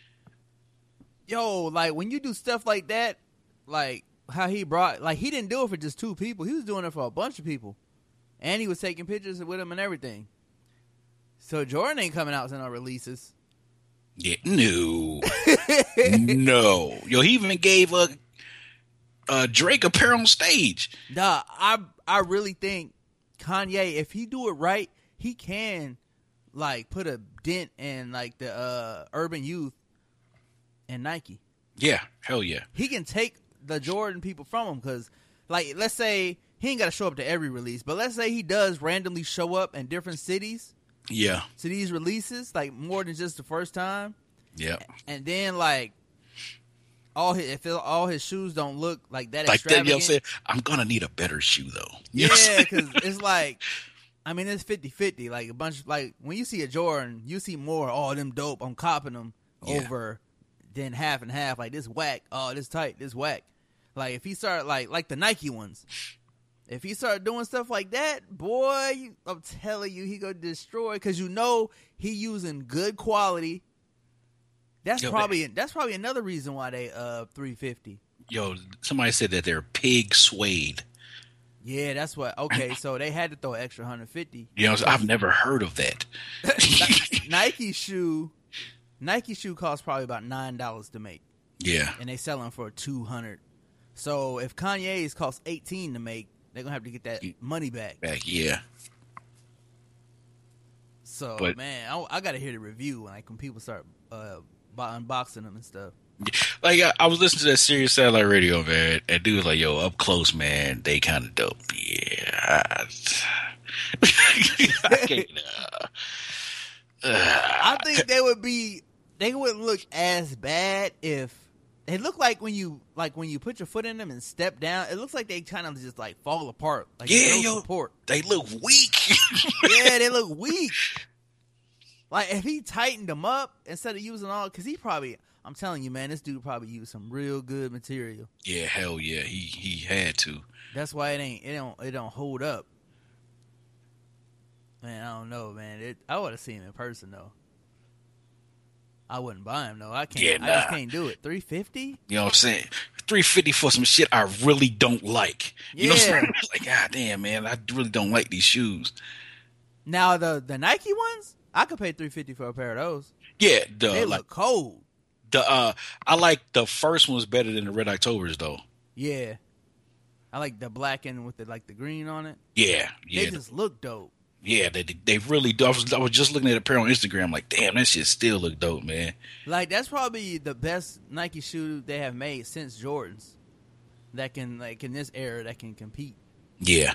D: Yo, like, when you do stuff like that, like, how he brought, like, he didn't do it for just two people. He was doing it for a bunch of people. And he was taking pictures with him and everything. So Jordan ain't coming out with no releases.
E: Yeah, no. No. Yo, he even gave Drake a pair on stage.
D: Nah, I really think Kanye, if he do it right, he can, like, put a dent in, like, the urban youth and Nike.
E: Yeah, hell yeah.
D: He can take the Jordan people from him, because, like, let's say he ain't got to show up to every release, but let's say he does randomly show up in different cities.
E: Yeah.
D: To these releases, like, more than just the first time.
E: Yeah.
D: And then, like, if all his shoes don't look like that
E: like
D: extravagant.
E: That, you know what I'm saying? I'm going to need a better shoe, though.
D: Yeah, because it's like, I mean, it's 50-50. Like, a bunch, like, when you see a Jordan, you see more, oh, them dope, I'm copping them, over than half and half. Like, this whack, oh, this tight, this whack. Like, if he start, like the Nike ones, if he start doing stuff like that, boy, I'm telling you, he gonna destroy, because you know he using good quality. That's probably another reason why they $350.
E: Yo, somebody said that they're pig suede.
D: Yeah, that's what. Okay, so they had to throw an extra $150.
E: You know, I've never heard of that.
D: Nike shoe costs probably about $9 to make.
E: Yeah,
D: and they selling for $200. So if Kanye's cost $18 to make, they're gonna have to get that money back.
E: Yeah.
D: So, man, I gotta hear the review when people start unboxing them and stuff.
E: Like, I was listening to that Sirius Satellite Radio, man, and dude was like, yo, up close, man, they kind of dope. Yeah. I can't.
D: don't think they wouldn't look as bad if they look like when you put your foot in them and step down. It looks like they kind of just like fall apart. Like no support.
E: They look weak.
D: Yeah, they look weak. Like if he tightened them up instead of using all, because I'm telling you, man, this dude probably used some real good material.
E: Yeah, hell yeah, he had to.
D: That's why it don't hold up. Man, I don't know, man. I would have seen him in person though. I wouldn't buy him though. I can't.
E: Yeah, nah.
D: I just can't do it. $350?
E: You know what I'm saying? $350 for some shit I really don't like. You know what I'm saying? Like, god damn, man, I really don't like these shoes.
D: Now the Nike ones, I could pay $350 for a pair of those.
E: Yeah,
D: they look cold.
E: I like the first ones better than the Red Octobers though.
D: Yeah, I like the black and with the green on it.
E: Yeah.
D: They just look dope. Yeah,
E: they really do. I was just looking at a pair on Instagram, like, damn, that shit still look dope, man.
D: Like, that's probably the best Nike shoe they have made since Jordans. That can, like, in this era, that can compete.
E: Yeah.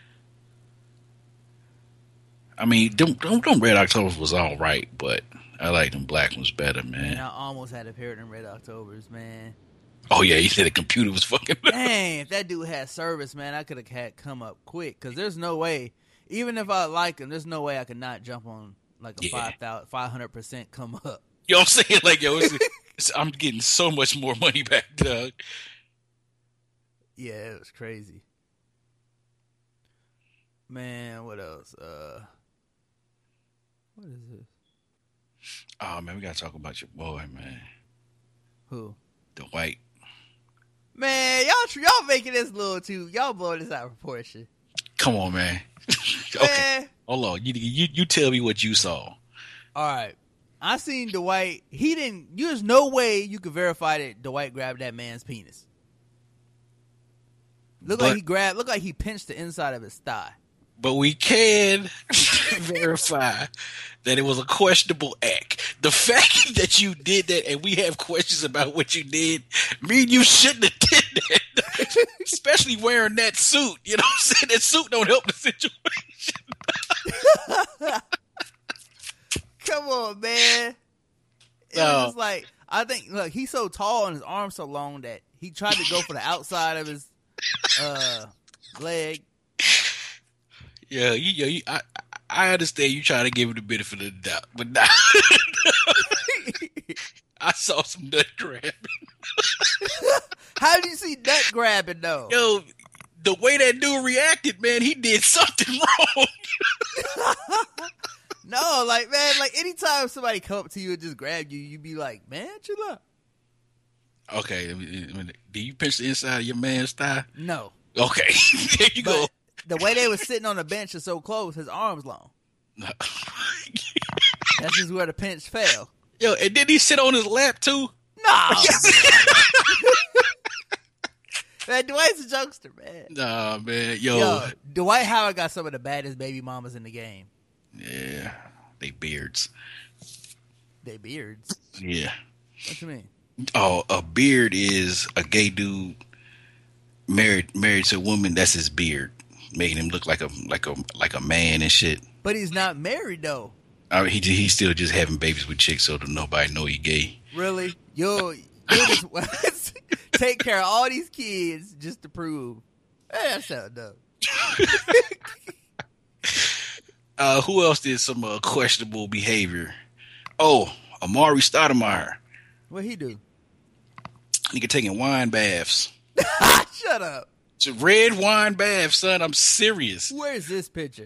E: I mean, them Red Octobers was all right, but I like them black ones better, man.
D: And I almost had a pair of them Red Octobers, man.
E: Oh, yeah, you said the computer was fucking...
D: Dang, if that dude had service, man, I could have had come up quick, because there's no way... Even if I like him, there's no way I could not jump on like a 500% come up.
E: You know what I'm saying? Like, yo, I'm getting so much more money back, Doug.
D: Yeah, it was crazy. Man, what else? What is this?
E: Oh, man, we got to talk about your boy, man.
D: Who?
E: Dwight.
D: Man, y'all making this little too. Y'all blowing this out of proportion.
E: Come on, man. Okay, man. Hold on. You tell me what you saw.
D: All right, I seen Dwight. He didn't. There's no way you could verify that Dwight grabbed that man's penis. Look like he pinched the inside of his thigh.
E: But we can verify that it was a questionable act. The fact that you did that, and we have questions about what you did, mean you shouldn't have did that. Especially wearing that suit. You know what I'm saying? That suit don't help the situation.
D: Come on, man. It was just like, I think, look, he's so tall and his arm's so long that he tried to go for the outside of his leg.
E: Yeah, I understand you trying to give it the benefit of the doubt, but nah. I saw some nut grabbing.
D: How did you see nut grabbing though?
E: Yo, the way that dude reacted, man, he did something wrong.
D: No, like, man, like anytime somebody come up to you and just grab you, you be like, man, chill up.
E: Okay, do you pinch the inside of your man's thigh?
D: No.
E: Okay, there you go.
D: The way they were sitting on the bench is so close, his arm's long. That's just where the pinch fell.
E: Yo, and did he sit on his lap too?
D: No. Man, Dwight's a jokester, man.
E: Nah, man. Yo,
D: Dwight Howard got some of the baddest baby mamas in the game.
E: Yeah, they beards.
D: They beards?
E: Yeah.
D: What you mean?
E: Oh, a beard is a gay dude married to a woman. That's his beard, making him look like a man and shit.
D: But he's not married though.
E: I mean, he's still just having babies with chicks, so that nobody know he gay.
D: Really? You'll just take care of all these kids just to prove. Hey, that sounds dope.
E: Who else did some questionable behavior? Oh, Amari Stoudemire.
D: What'd he do?
E: Nigga taking wine baths.
D: Shut up.
E: It's a red wine bath, son. I'm serious.
D: Where's this picture?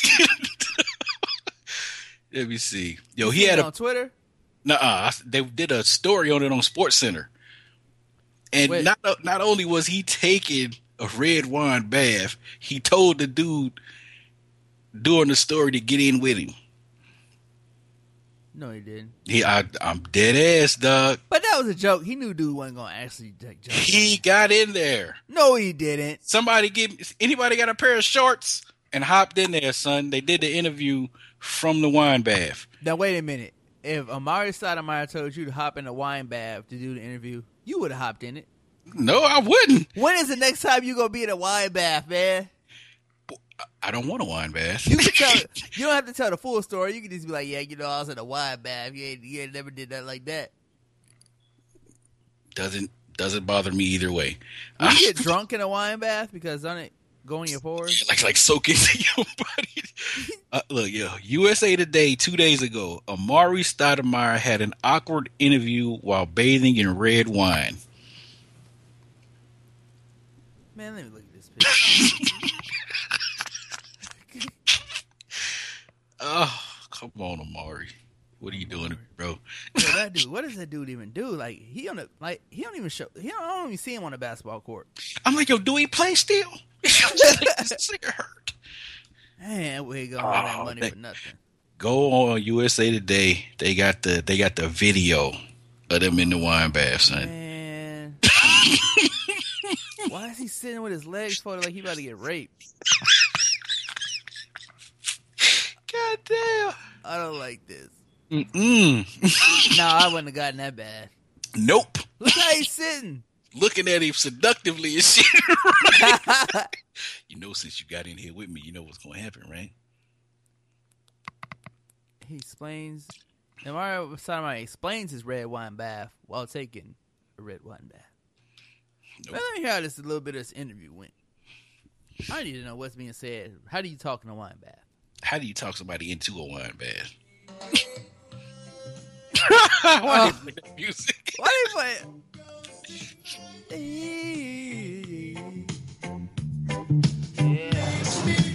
E: Let me see. Yo, he had
D: on Twitter?
E: Nuh-uh. They did a story on it on SportsCenter. And not only was he taking a red wine bath, he told the dude during the story to get in with him.
D: No, he didn't.
E: I'm dead ass, dog.
D: But that was a joke. He knew dude wasn't gonna actually take jokes.
E: He got in there.
D: No, he didn't.
E: Anybody got a pair of shorts and hopped in there, son? They did the interview from the wine bath.
D: Now wait a minute. If Amari Stoudemire told you to hop in the wine bath to do the interview, you would have hopped in it.
E: No, I wouldn't.
D: When is the next time you gonna be in a wine bath, man?
E: I don't want a wine bath.
D: You can tell. You don't have to tell the full story. You can just be like, yeah, I was in a wine bath. You ain't never did that like that.
E: Doesn't bother me either way.
D: You get drunk in a wine bath because doesn't it go in your pores?
E: Like soak into your body. Look, USA Today 2 days ago, Amari Stoudemire had an awkward interview while bathing in red wine.
D: Man, let me look at this picture.
E: Oh, come on, Amari. What are you doing, bro?
D: Yo, that dude, what does that dude even do? Like he don't even show. I don't even see him on the basketball court.
E: I'm like, yo, do he play still? This nigga hurt.
D: Man, we ain't gonna all that money for nothing.
E: Go on USA Today. They got the video of them in the wine bath, son.
D: Man, why is he sitting with his legs folded like he about to get raped?
E: God damn.
D: I don't like this.
E: Mm-mm.
D: No, I wouldn't have gotten that bad.
E: Nope.
D: Look how he's sitting.
E: Looking at him seductively and shit. You know, since you got in here with me, you know what's going to happen, right?
D: He explains. Mario Stoudemire explains his red wine bath while taking a red wine bath.
E: Nope.
D: Let me hear how a little bit of this interview went. I need to know what's being said. How do you talk in a wine bath?
E: How do you talk somebody into a wine bath? Why did you play that music?
D: Why do you play it? Yeah.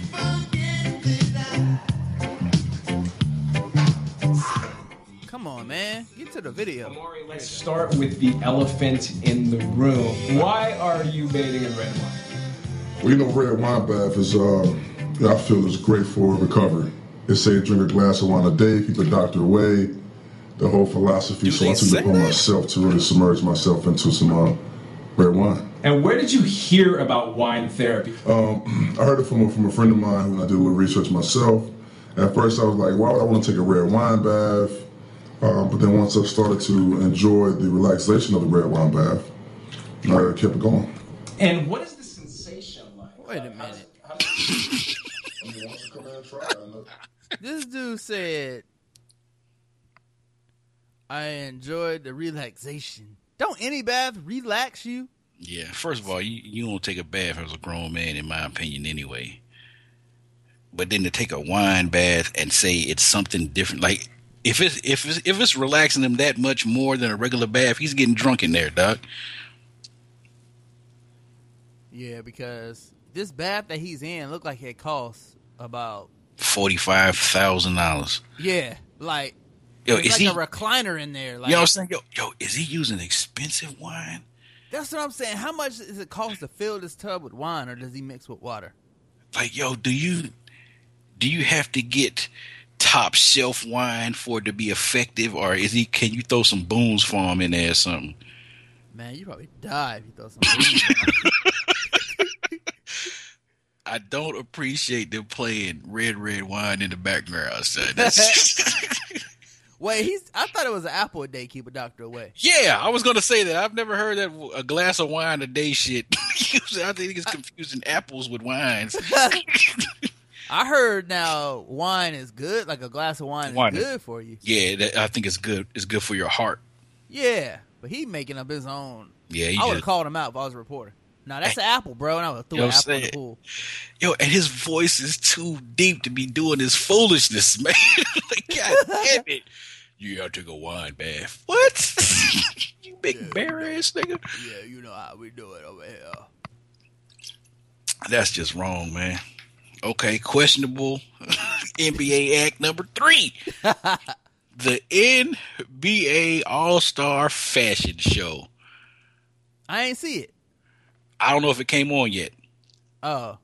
D: Come on, man. Get to the video.
G: Amari, let's start with the elephant in the room. Why are you bathing in red wine?
H: Well, you know, red wine bath is, I feel is great for recovery. They say drink a glass of wine a day, keep the doctor away, the whole philosophy.
E: Do
H: So
E: they
H: I took
E: say
H: it upon
E: that?
H: myself to really submerge myself into some red wine.
G: And where did you hear about wine therapy?
H: I heard it from a friend of mine who I do a little research myself. At first I was like, why would I want to take a red wine bath? But then once I started to enjoy the relaxation of the red wine bath, I kept it going.
G: And what is the sensation like?
D: Wait a minute.
H: I mean, once you come in and try it, I know.
D: This dude said, I enjoyed the relaxation. Don't any bath relax you?
E: Yeah, first of all, you don't take a bath as a grown man, in my opinion, anyway. But then to take a wine bath and say it's something different, like if it's relaxing him that much more than a regular bath, he's getting drunk in there, dog.
D: Yeah, because this bath that he's in looked like it costs about
E: $45,000.
D: yeah, like
E: Yo,
D: there's
E: is
D: like
E: he?
D: a recliner in there. Like
E: You know what I'm saying? Yo, is he using expensive wine?
D: that's what I'm saying. How much does it cost to fill this tub with wine, or does he mix with water?
E: Like, yo, do you have to get top shelf wine for it to be effective, or can you throw some Boone's Farm in there or something?
D: Man, you probably die if you throw some. booze in.
E: I don't appreciate them playing red wine in the background, son. That's
D: Wait, I thought it was an apple a day keep a doctor away.
E: yeah, I was gonna say that. I've never heard that a glass of wine a day shit. I think it's confusing apples with wines.
D: I heard now wine is good. Like a glass of wine
E: Wine
D: is
E: is-
D: good for you.
E: Yeah, I think it's good. It's good for your heart.
D: Yeah, but he making up his own.
E: Yeah,
D: I would have called him out if I was a reporter. No, that's an apple, bro, and I would have threw
E: You know
D: an
E: what
D: apple
E: I'm
D: in the
E: saying?
D: pool.
E: Yo, and his voice is too deep to be doing this foolishness, man. Like, God damn it. You gotta take a wine bath. What? You big bear ass nigga.
D: Yeah, you know how we do it over here.
E: That's just wrong, man. Okay, questionable NBA act number 3. The NBA All-Star Fashion Show.
D: I ain't see it.
E: I don't know if it came on yet.
D: Oh,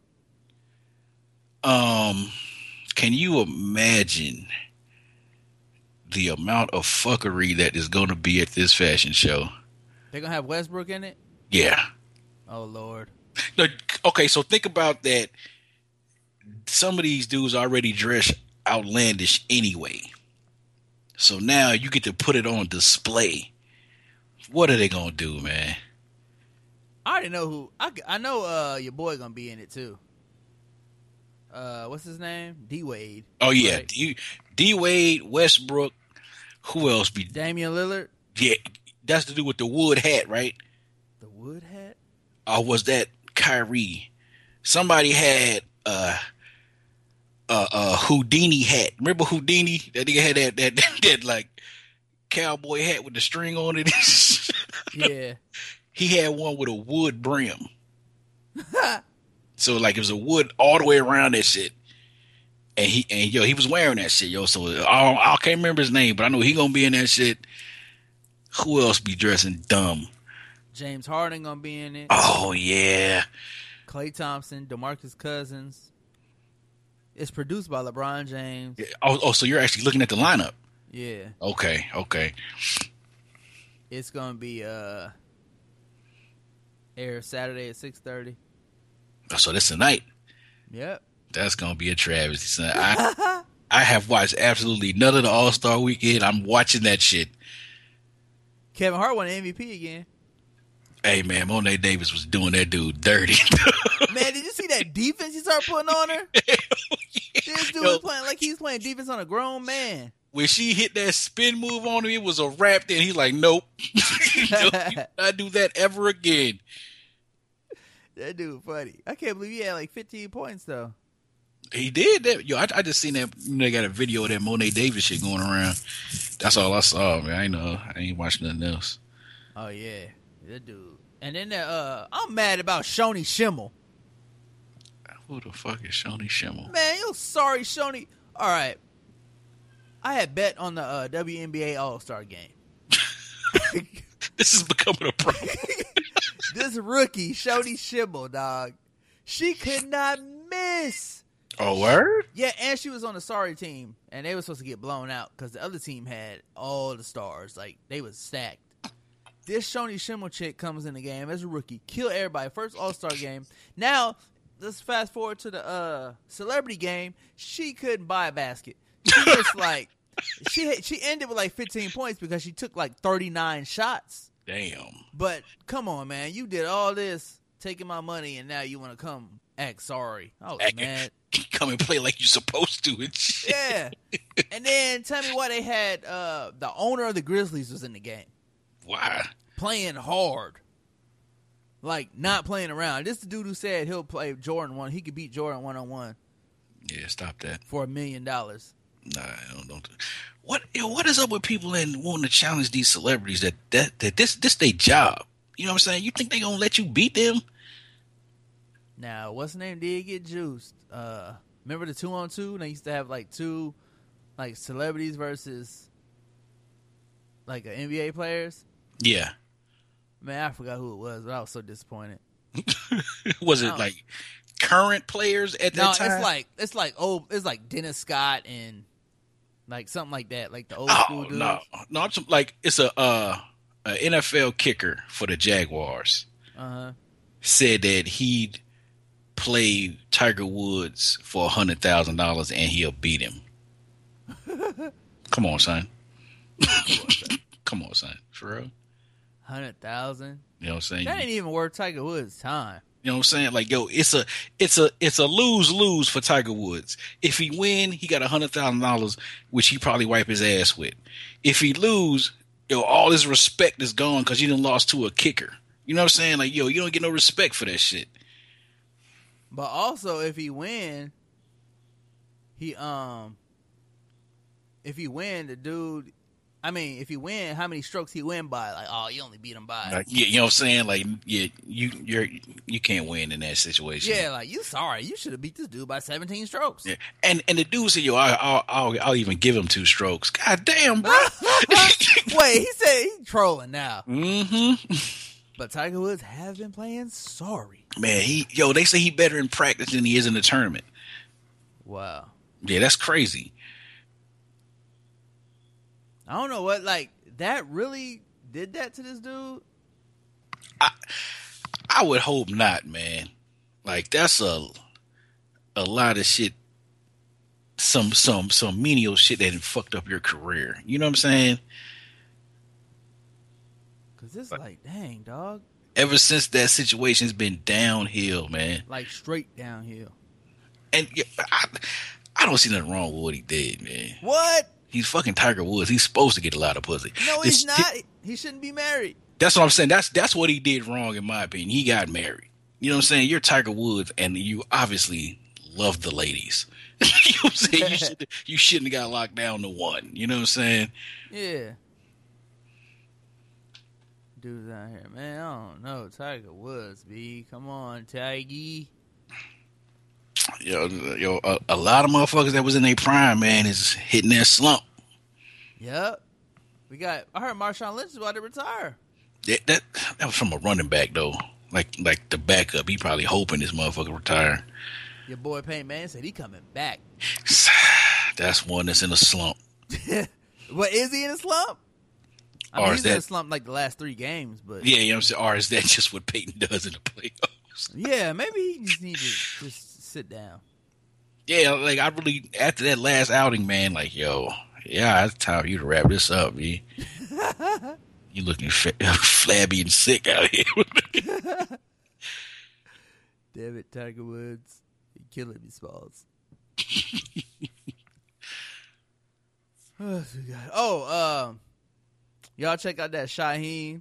E: Can you imagine the amount of fuckery that is going to be at this fashion show?
D: they're gonna have Westbrook in it.
E: Yeah.
D: Oh Lord.
E: No, okay, so think about that. Some of these dudes already dress outlandish anyway. So now you get to put it on display. What are they going to do, man?
D: I already know who. I know your boy gonna be in it too. what's his name? D Wade.
E: Oh yeah,
D: Right.
E: D Wade, Westbrook. Who else be?
D: Damian Lillard.
E: Yeah, that's to do with the wood hat, right?
D: The wood hat.
E: Or was that Kyrie? Somebody had Houdini hat. Remember Houdini? That nigga had that like cowboy hat with the string on it.
D: Yeah.
E: He had one with a wood brim. So like it was a wood all the way around that shit. And he was wearing that shit, yo. So I can't remember his name, but I know he gonna be in that shit. Who else be dressing dumb?
D: James Harden gonna be in it.
E: Oh yeah.
D: Klay Thompson, DeMarcus Cousins. It's produced by LeBron James.
E: Oh, so you're actually looking at the lineup?
D: Yeah.
E: Okay.
D: It's gonna be air Saturday at 6:30.
E: So that's tonight.
D: Yep.
E: That's gonna be a travesty, son. I have watched absolutely none of the All-Star Weekend. I'm watching that shit.
D: Kevin Hart won MVP again.
E: Hey man, Monet Davis was doing that dude dirty.
D: Man, did you see that defense he started putting on her? This dude was playing like he's playing defense on a grown man.
E: When she hit that spin move on him, it was a wrap. Then he's like, "Nope, I do that ever again."
D: That dude funny. I can't believe he had like 15 points though.
E: He did that. Yo, I just seen that. They got a video of that Monet Davis shit going around. That's all I saw, man. I ain't watching nothing else.
D: Oh yeah, that dude. And then I'm mad about Shoni Schimmel.
E: Who the fuck is Shoni Schimmel?
D: Man, you sorry, Shoni. All right. I had bet on the WNBA All-Star game.
E: This is becoming a problem.
D: This rookie, Shoni Schimmel, dog. She could not miss.
E: Oh, word?
D: Yeah, and she was on the sorry team, and they were supposed to get blown out because the other team had all the stars. Like, they was stacked. This Shoni Schimmel chick comes in the game as a rookie, kill everybody. First All-Star game. Now, let's fast forward to the celebrity game. She couldn't buy a basket. She just like she ended with like 15 points because she took like 39 shots.
E: Damn.
D: But come on, man, you did all this taking my money, and now you want to come act sorry. I was mad.
E: Come and play like you're supposed to and shit.
D: Yeah. And then tell me why they had the owner of the Grizzlies was in the game.
E: Why?
D: Playing hard. Like, not playing around. This is the dude who said he'll play Jordan 1. He could beat Jordan 1-on-1.
E: Yeah, stop that.
D: For $1 million.
E: Nah, don't. What is up with people and wanting to challenge these celebrities that this their job? You know what I'm saying? You think they gonna let you beat them?
D: Now, what's the name did get juiced? Remember the 2-on-2? They used to have like two like celebrities versus like NBA players.
E: Yeah.
D: Man, I forgot who it was, but I was so disappointed.
E: Was it like current players at that time?
D: No, it's like Dennis Scott and like something like that, like the old school dudes.
E: No, I'm like it's a NFL kicker for the Jaguars. Said that he'd play Tiger Woods for $100,000 and he'll beat him. Come on, son. Come on, son. For real.
D: 100,000.
E: You know what I'm saying?
D: That ain't even worth Tiger Woods' time.
E: You know what I'm saying? Like, yo, it's a lose-lose for Tiger Woods. If he win, he got $100,000, which he probably wipe his ass with. If he lose, yo, all his respect is gone because you done lost to a kicker. You know what I'm saying? Like, yo, you don't get no respect for that shit.
D: But also, if he win, the dude. I mean, if he win, how many strokes he win by? Like, oh, you only beat him by.
E: Like, yeah, you know what I'm saying? Like, yeah, you can't win in that situation.
D: Yeah, like you sorry, you should have beat this dude by 17 strokes.
E: Yeah, and the dude said, yo, I'll even give him 2 strokes. God damn, bro.
D: Wait, he said he's trolling now.
E: Mm-hmm.
D: But Tiger Woods has been playing sorry.
E: Man, they say he better in practice than he is in the tournament.
D: Wow.
E: Yeah, that's crazy.
D: I don't know what, like, that really did that to this dude?
E: I would hope not, man. Like, that's a lot of shit, some menial shit that fucked up your career. You know what I'm saying?
D: Because it's like, dang, dog.
E: Ever since that situation's been downhill, man.
D: Like, straight downhill.
E: And I don't see nothing wrong with what he did, man.
D: What?
E: He's fucking Tiger Woods. He's supposed to get a lot of pussy.
D: No, he's not. He shouldn't be married.
E: That's what I'm saying. That's what he did wrong, in my opinion. He got married. You know what I'm saying? You're Tiger Woods, and you obviously love the ladies. You know what I'm saying? You shouldn't have got locked down to one. You know what I'm saying?
D: Yeah. Dudes out here, man. I don't know. Tiger Woods, B. Come on, Tiggy.
E: Yo, a lot of motherfuckers that was in their prime, man, is hitting their slump.
D: Yep. I heard Marshawn Lynch is about to retire.
E: That was from a running back, though. Like the backup. He probably hoping this motherfucker retire.
D: Your boy Payne Manning said he coming back.
E: That's one that's in a slump.
D: What, is he in a slump? I mean, he's in a slump like the last 3 games, but
E: yeah, you know what I'm saying? Or is that just what Peyton does in the playoffs?
D: Yeah, maybe he just needs to just sit down.
E: Yeah, like I really, after that last outing, man, like, yo, yeah, it's time for you to wrap this up, man. You looking flabby and sick out here.
D: Damn it, Tiger Woods. You're killing me, Smalls. What else we got? Y'all check out that Shaheem.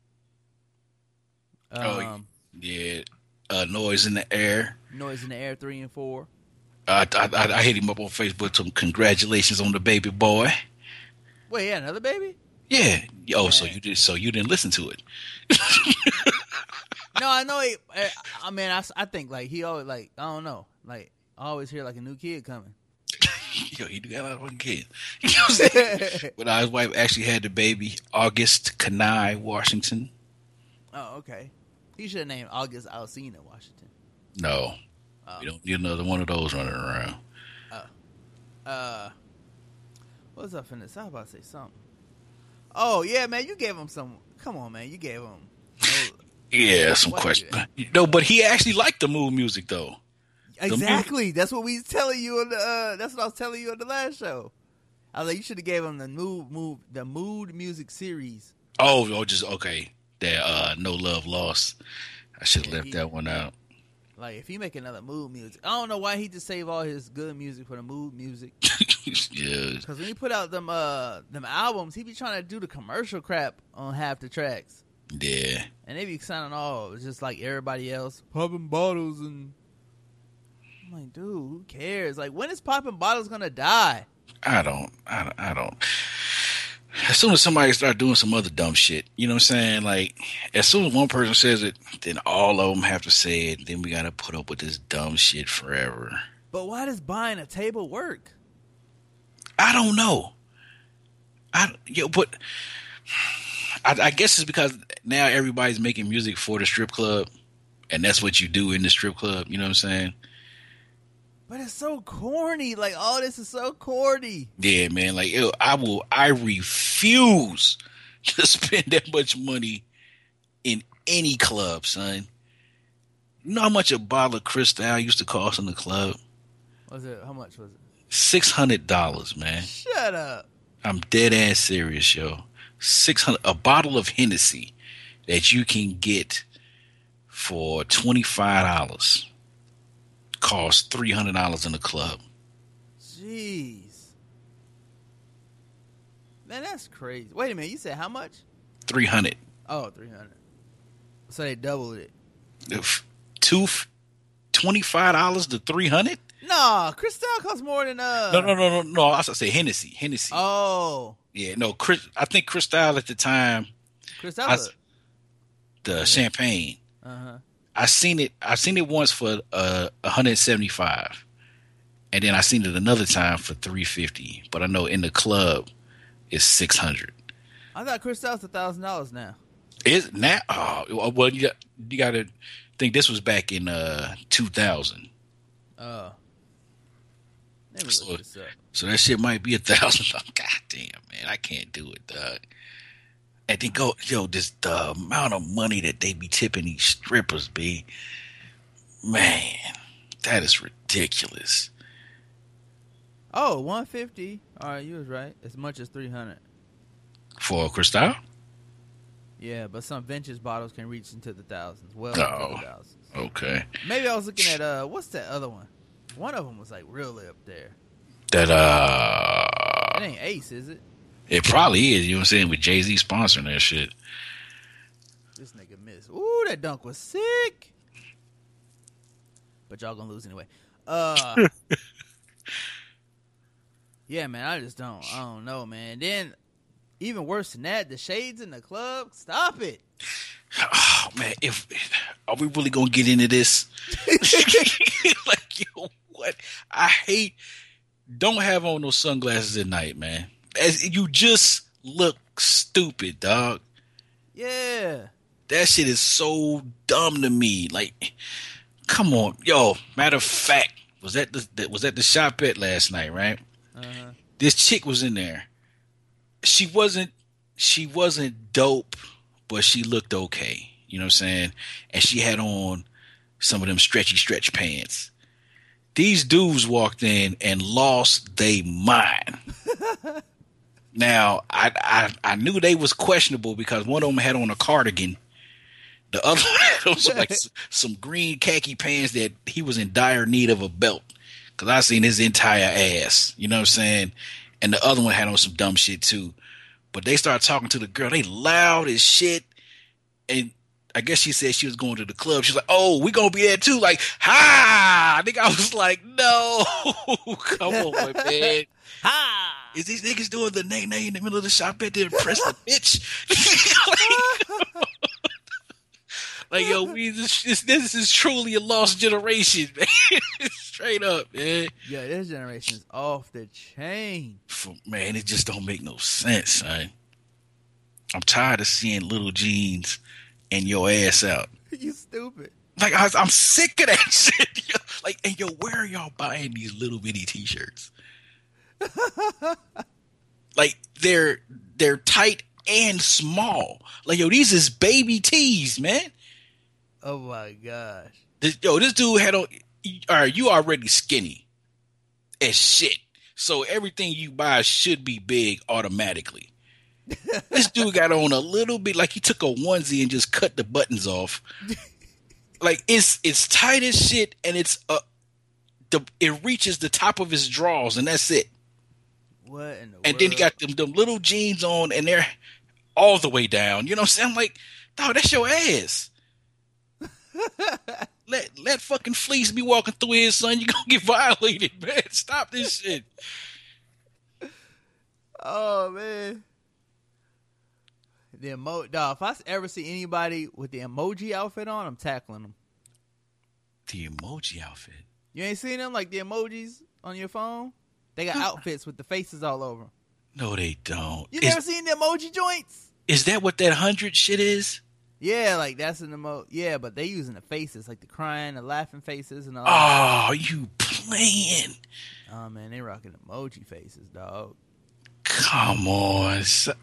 E: Yeah. Noise in the Air.
D: Noise in the Air 3 and 4.
E: I hit him up on Facebook. Some congratulations on the baby boy.
D: Wait, yeah, another baby?
E: Yeah. Oh,
D: Man.
E: so you didn't listen to it?
D: No, I know. I think like he always like I don't know. Like I always hear like a new kid coming.
E: Yo, he got a lot of fucking kids. You know what I'm saying? But his wife actually had the baby, August Kanai Washington.
D: Oh, okay. He should have named August Alsina Washington.
E: No. We don't need another one of those running around.
D: What was I finna say? I was about to say something. Oh, yeah, man, you gave him some. Come on, man, you gave him.
E: Yeah, some questions. No, but he actually liked the mood music, though.
D: Exactly. That's what we was telling you on the. That's what I was telling you on the last show. I was like, you should have gave him the mood music series.
E: Oh, just okay. That No Love Lost. I should have left that one out.
D: Like, if he make another mood music, I don't know why he just save all his good music for the mood music.
E: Yeah.
D: Because when he put out them albums, he be trying to do the commercial crap on half the tracks.
E: Yeah.
D: And they be sounding all just like everybody else, popping bottles and. I'm like, dude, who cares? Like, when is Poppin' Bottles gonna die?
E: I don't. As soon as somebody start doing some other dumb shit, you know what I'm saying? Like, as soon as one person says it, then all of them have to say it. Then we gotta put up with this dumb shit forever.
D: But why does buying a table work?
E: I don't know. But I guess it's because now everybody's making music for the strip club, and that's what you do in the strip club. You know what I'm saying?
D: But it's so corny. Like, all this is so corny.
E: Yeah, man. Like, I refuse to spend that much money in any club, son. You know how much a bottle of Cristal used to cost in the club?
D: How much was it?
E: $600, man.
D: Shut up.
E: I'm dead ass serious, yo. $600. A bottle of Hennessy that you can get for $25 costs $300 in the club.
D: Jeez. Man, that's crazy. Wait a minute, you said how much?
E: $300.
D: Oh, $300. So they doubled it.
E: $25 to $300?
D: Nah, Cristal costs more than
E: No. I say Hennessy.
D: Oh.
E: Yeah, no. I think Cristal at the time.
D: Cristal.
E: The champagne.
D: Uh-huh.
E: I seen it once for $175, and then I seen it another time for $350. But I know in the club it's $600.
D: I thought Cristal's $1,000 now.
E: Is now? Oh, well, you got to think this was back in 2000.
D: Oh. Let me look this up.
E: So that shit might be $1,000. God damn, man, I can't do it, dog. And then the amount of money that they be tipping these strippers, man, that is ridiculous.
D: Oh, $150. All right, you was right. As much as $300
E: for Cristal.
D: Yeah, but some vintage bottles can reach into the thousands. Well,
E: Oh,
D: into the thousands.
E: Okay.
D: Maybe I was looking at what's that other one? One of them was like really up there.
E: That
D: It ain't Ace, is it?
E: it probably is. You know what I'm saying? With Jay-Z sponsoring that shit.
D: This nigga missed. Ooh, that dunk was sick. But y'all gonna lose anyway. Yeah, man, I don't know, man. Then, even worse than that, the shades in the club. Stop it.
E: Oh man, are we really gonna get into this? Like, yo, what? I hate. Don't have on those sunglasses at night, man. As you just look stupid, dog.
D: Yeah.
E: That shit is so dumb to me. Like, come on, yo. Matter of fact, was that the shop bet last night, right?
D: Uh-huh.
E: This chick was in there. She wasn't dope, but she looked okay. You know what I'm saying? And she had on some of them stretch pants. These dudes walked in and lost their mind. Now, I knew they was questionable because one of them had on a cardigan. The other one had on some green khaki pants that he was in dire need of a belt. Because I seen his entire ass. You know what I'm saying? And the other one had on some dumb shit too. But they started talking to the girl. They loud as shit. And I guess she said she was going to the club. She's like, oh, we going to be there too. Like, ha! I think I was like, no. Come on, man.
D: Ha!
E: Is these niggas doing the nay-nay in the middle of the shop at to impress the bitch? Like, yo, this is truly a lost generation, man. Straight up, man.
D: Yeah, this generation is off the chain.
E: Man, it just don't make no sense, son. I'm tired of seeing little jeans and your ass out.
D: You stupid.
E: Like, I'm sick of that shit. Yo. Like, and yo, where are y'all buying these little bitty t-shirts? Like, they're tight and small. Like, yo, these is baby tees, man.
D: Oh my gosh.
E: This dude had on. All right, you already skinny as shit. So everything you buy should be big automatically. This dude got on a little bit, like he took a onesie and just cut the buttons off. Like it's tight as shit, and it reaches the top of his drawers, and that's it.
D: What in the
E: And
D: world?
E: then he got them little jeans on, and they're all the way down. You know what I'm saying? I'm like, dog, that's your ass. Let fucking Fleece be walking through here, son. You gonna get violated, man. Stop this shit.
D: Oh man. Dog, if I ever see anybody with the emoji outfit on, I'm tackling them.
E: The emoji outfit.
D: You ain't seen them, like the emojis on your phone? They got outfits with the faces all over.
E: No, they don't.
D: You never seen the emoji joints?
E: Is that what that 100 shit is?
D: Yeah, like that's an emoji. Yeah, but they using the faces, like the crying, the laughing faces, and all.
E: Oh, you playing?
D: Oh man, they rocking emoji faces, dog.
E: Come on, son.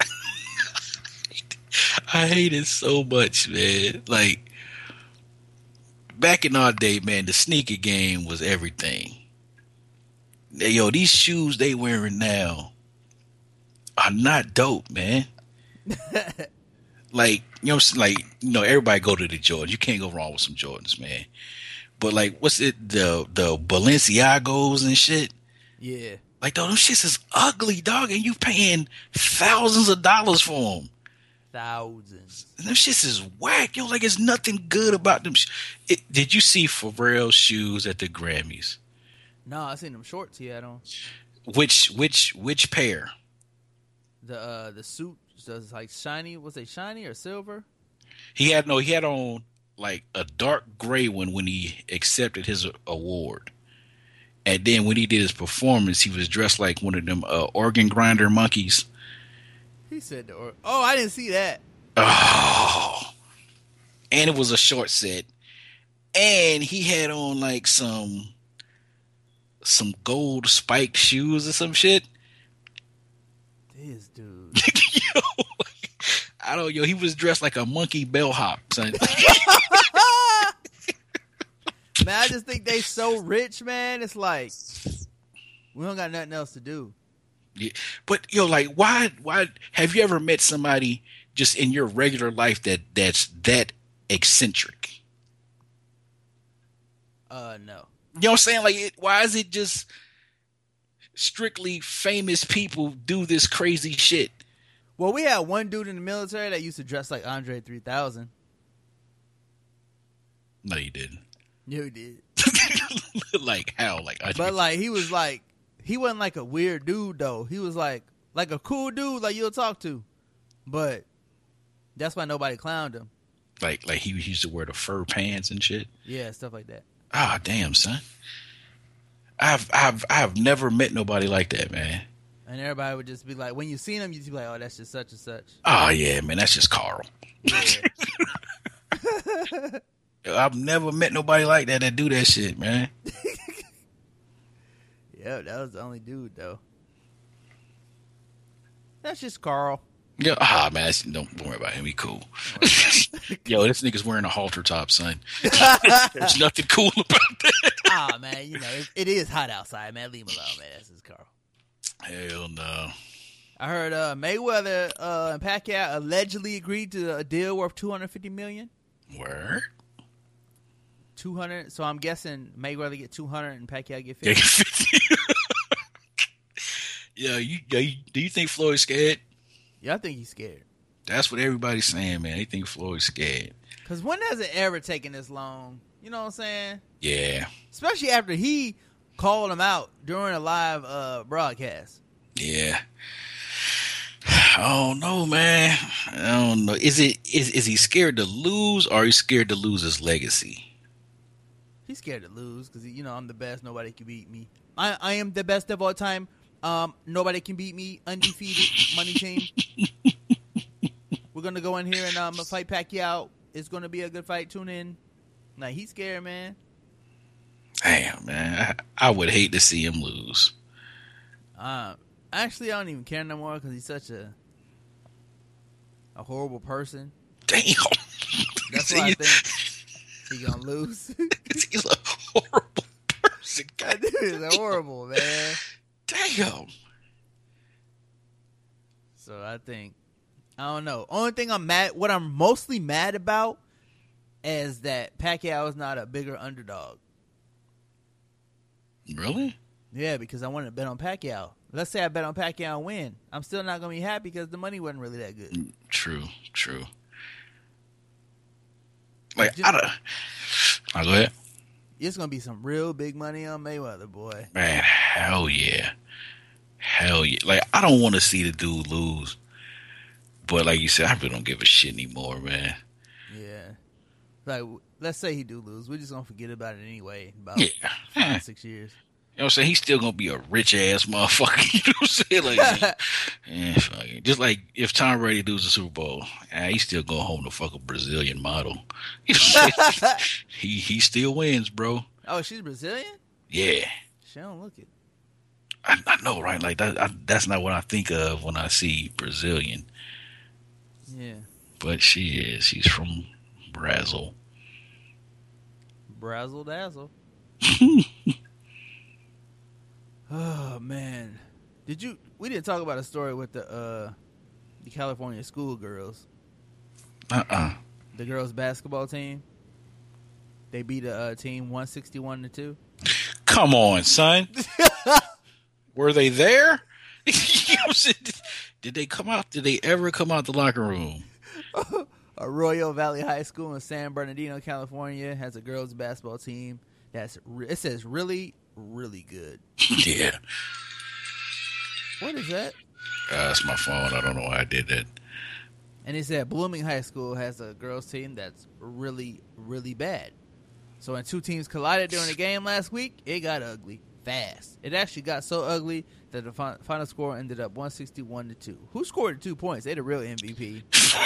E: I hate it so much, man. Like back in our day, man, the sneaker game was everything. Yo, these shoes they wearing now are not dope, man. Like, everybody go to the Jordans. You can't go wrong with some Jordans, man. But like, what's it? The Balenciagos and shit.
D: Yeah.
E: Like, those shits is ugly, dog, and you paying thousands of dollars for them.
D: Thousands.
E: And them shits is whack, yo. Like, it's nothing good about them. Did you see Pharrell's shoes at the Grammys?
D: No, I seen them shorts he had on.
E: Which pair?
D: The suit was like shiny. Was it shiny or silver?
E: He had on like a dark gray one when he accepted his award. And then when he did his performance, he was dressed like one of them organ grinder monkeys.
D: He said oh, I didn't see that.
E: Oh. And it was a short set. And he had on like some gold spiked shoes or some shit.
D: This dude.
E: Yo, I don't know. He was dressed like a monkey bellhop, son.
D: Man, I just think they so rich, man. It's like we don't got nothing else to do.
E: Yeah. But yo, like, why have you ever met somebody just in your regular life that's that eccentric?
D: No.
E: You know what I'm saying? Like, why is it just strictly famous people do this crazy shit?
D: Well, we had one dude in the military that used to dress like Andre 3000.
E: No, you didn't.
D: Yeah, he did.
E: Like how? Like,
D: But like he wasn't like a weird dude though. He was like a cool dude like you'll talk to. But that's why nobody clowned him.
E: like he used to wear the fur pants and shit.
D: Yeah, stuff like that.
E: Ah, damn, son. I've never met nobody like that, man.
D: And everybody would just be like, when you seen him, you'd be like, oh, that's just such and such.
E: Oh yeah, man, that's just Carl.
D: Yeah.
E: I've never met nobody like that do that shit, man.
D: Yeah, that was the only dude though. That's just Carl.
E: Yeah, man, don't worry about him. He cool. Yo, this nigga's wearing a halter top, son. There's nothing cool about that.
D: Man, it is hot outside, man. Leave him alone, man. That's just Carl.
E: Hell no.
D: I heard Mayweather and Pacquiao allegedly agreed to a deal worth $250 million.
E: Word?
D: 200. So I'm guessing Mayweather get 200 and Pacquiao get 50.
E: Yeah, do you think Floyd's scared?
D: Yeah, I think he's scared.
E: That's what everybody's saying, man. They think Floyd's scared.
D: Because when has it ever taken this long? You know what I'm saying?
E: Yeah.
D: Especially after he called him out during a live broadcast.
E: Yeah. I don't know, man. I don't know. Is he scared to lose, or is he scared to lose his legacy?
D: He's scared to lose because, I'm the best. Nobody can beat me. I am the best of all time. Nobody can beat me. Undefeated money team. We're going to go in here and fight Pacquiao. It's going to be a good fight. Tune in. Like, he's scared, man.
E: Damn, man. I would hate to see him lose.
D: Actually, I don't even care no more because he's such a horrible person.
E: Damn.
D: That's why I think he's going to lose.
E: He's a horrible person.
D: That dude is horrible, man.
E: Damn.
D: So I don't know. Only thing what I'm mostly mad about is that Pacquiao is not a bigger underdog.
E: Really?
D: Yeah, because I wanted to bet on Pacquiao. Let's say I bet on Pacquiao and win. I'm still not going to be happy because the money wasn't really that good.
E: True. Like, go ahead.
D: It's going to be some real big money on Mayweather, boy.
E: Man, hell yeah. Like, I don't want to see the dude lose. But like you said, I really don't give a shit anymore, man.
D: Yeah. Like, let's say he do lose. We're just going to forget about it anyway. About 5-6 years.
E: You know what I'm saying? He's still going to be a rich-ass motherfucker. You know what I'm saying? Like, fuck it. Just like if Tom Brady loses the Super Bowl, he's still going home to fuck a Brazilian model. You know what I'm saying? He still wins, bro.
D: Oh, she's Brazilian?
E: Yeah.
D: She don't look it.
E: I know, right? Like, that's not what I think of when I see Brazilian.
D: Yeah.
E: But she is. She's from Brazil.
D: Brazzle dazzle. Oh man, we didn't talk about a story with the California schoolgirls. The girls basketball team. They beat a team 161-2.
E: Come on, son. Were they there? You know what I'm saying? Did they come out? Did they ever come out the locker room?
D: Arroyo Valley High School in San Bernardino, California, has a girls basketball team it says really, really good.
E: Yeah.
D: What is that?
E: That's my phone. I don't know why I did that.
D: And it said Blooming High School has a girls team that's really, really bad. So when two teams collided during the game last week, it got ugly fast. It actually got so ugly that the final score ended up 161-2. Who scored the 2 points? They the real MVP.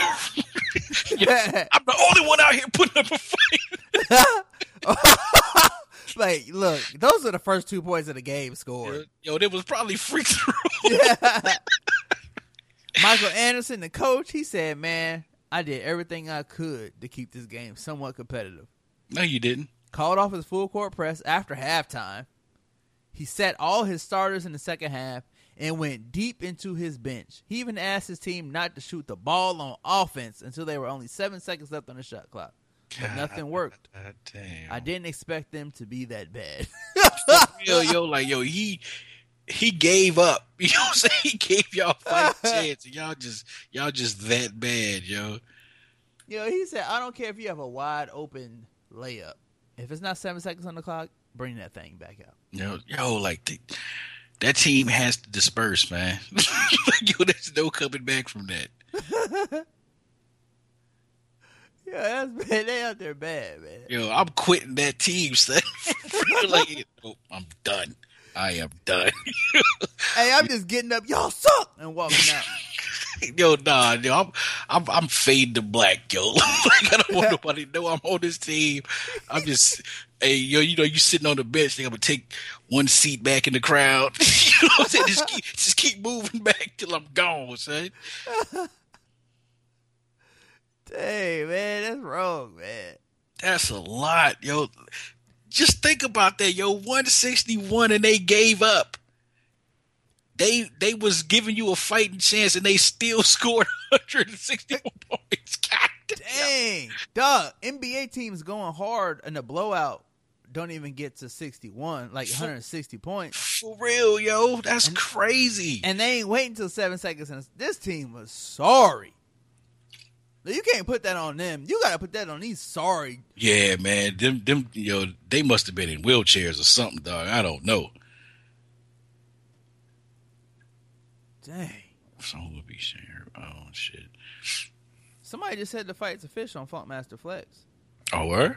E: I'm the only one out here putting up a fight.
D: Like, look, those are the first 2 points of the game scored.
E: Yo, there was probably free throw.
D: Yeah. Michael Anderson, the coach, he said, man, I did everything I could to keep this game somewhat competitive.
E: No, you didn't.
D: Called off his full court press after halftime. He sat all his starters in the second half and went deep into his bench. He even asked his team not to shoot the ball on offense until there were only 7 seconds left on the shot clock. but nothing worked.
E: God damn.
D: I didn't expect them to be that bad.
E: Yo, he gave up. You know what I'm saying? He gave y'all a fight chance. And y'all just that bad, yo.
D: He said, I don't care if you have a wide open layup. If it's not 7 seconds on the clock, bring that thing back out.
E: That team has to disperse, man. There's no coming back from that.
D: Yeah, that's bad. They out there bad, man.
E: I'm quitting that team, son. I'm done. I am done.
D: Hey, I'm just getting up. Y'all suck, and walking out.
E: I'm fading to black, yo. Like, I don't want nobody to know I'm on this team. I'm just, hey, you sitting on the bench. I'm gonna take one seat back in the crowd. You know what I'm saying? Just keep moving back till I'm gone, son.
D: Dang, man, that's wrong, man.
E: That's a lot, yo. Just think about that, yo. 161 and they gave up. They was giving you a fighting chance and they still scored 161 points. God
D: dang. Dog, NBA teams going hard in a blowout don't even get to 61, like 160 points.
E: For real, yo. That's crazy.
D: And they ain't waiting until 7 seconds. And this team was sorry. You can't put that on them. You got to put that on these sorry.
E: Yeah, man. Them, they must have been in wheelchairs or something, dog. I don't know.
D: Dang.
E: Someone would be sharing. Oh, shit.
D: Somebody just said the fight's official on Funkmaster Flex.
E: Oh, where?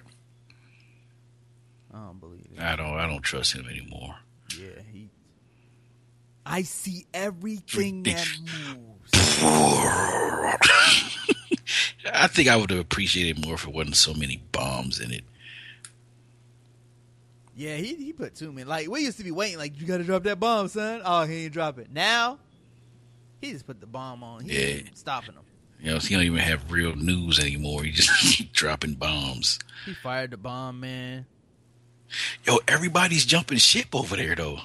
D: I don't believe it.
E: I don't trust him anymore.
D: Yeah, I see everything that moves.
E: I think I would have appreciated more if it wasn't so many bombs in it.
D: Yeah, he put too many. Like, we used to be waiting, like, you got to drop that bomb, son. Oh, he ain't drop it. Now, he just put the bomb on. He ain't stopping him.
E: He don't even have real news anymore. He just keep dropping bombs.
D: He fired the bomb, man.
E: Yo, everybody's jumping ship over there, though.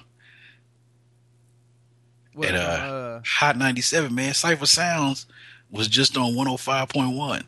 D: What,
E: at Hot 97, man. Cypher Sounds was just on 105.1.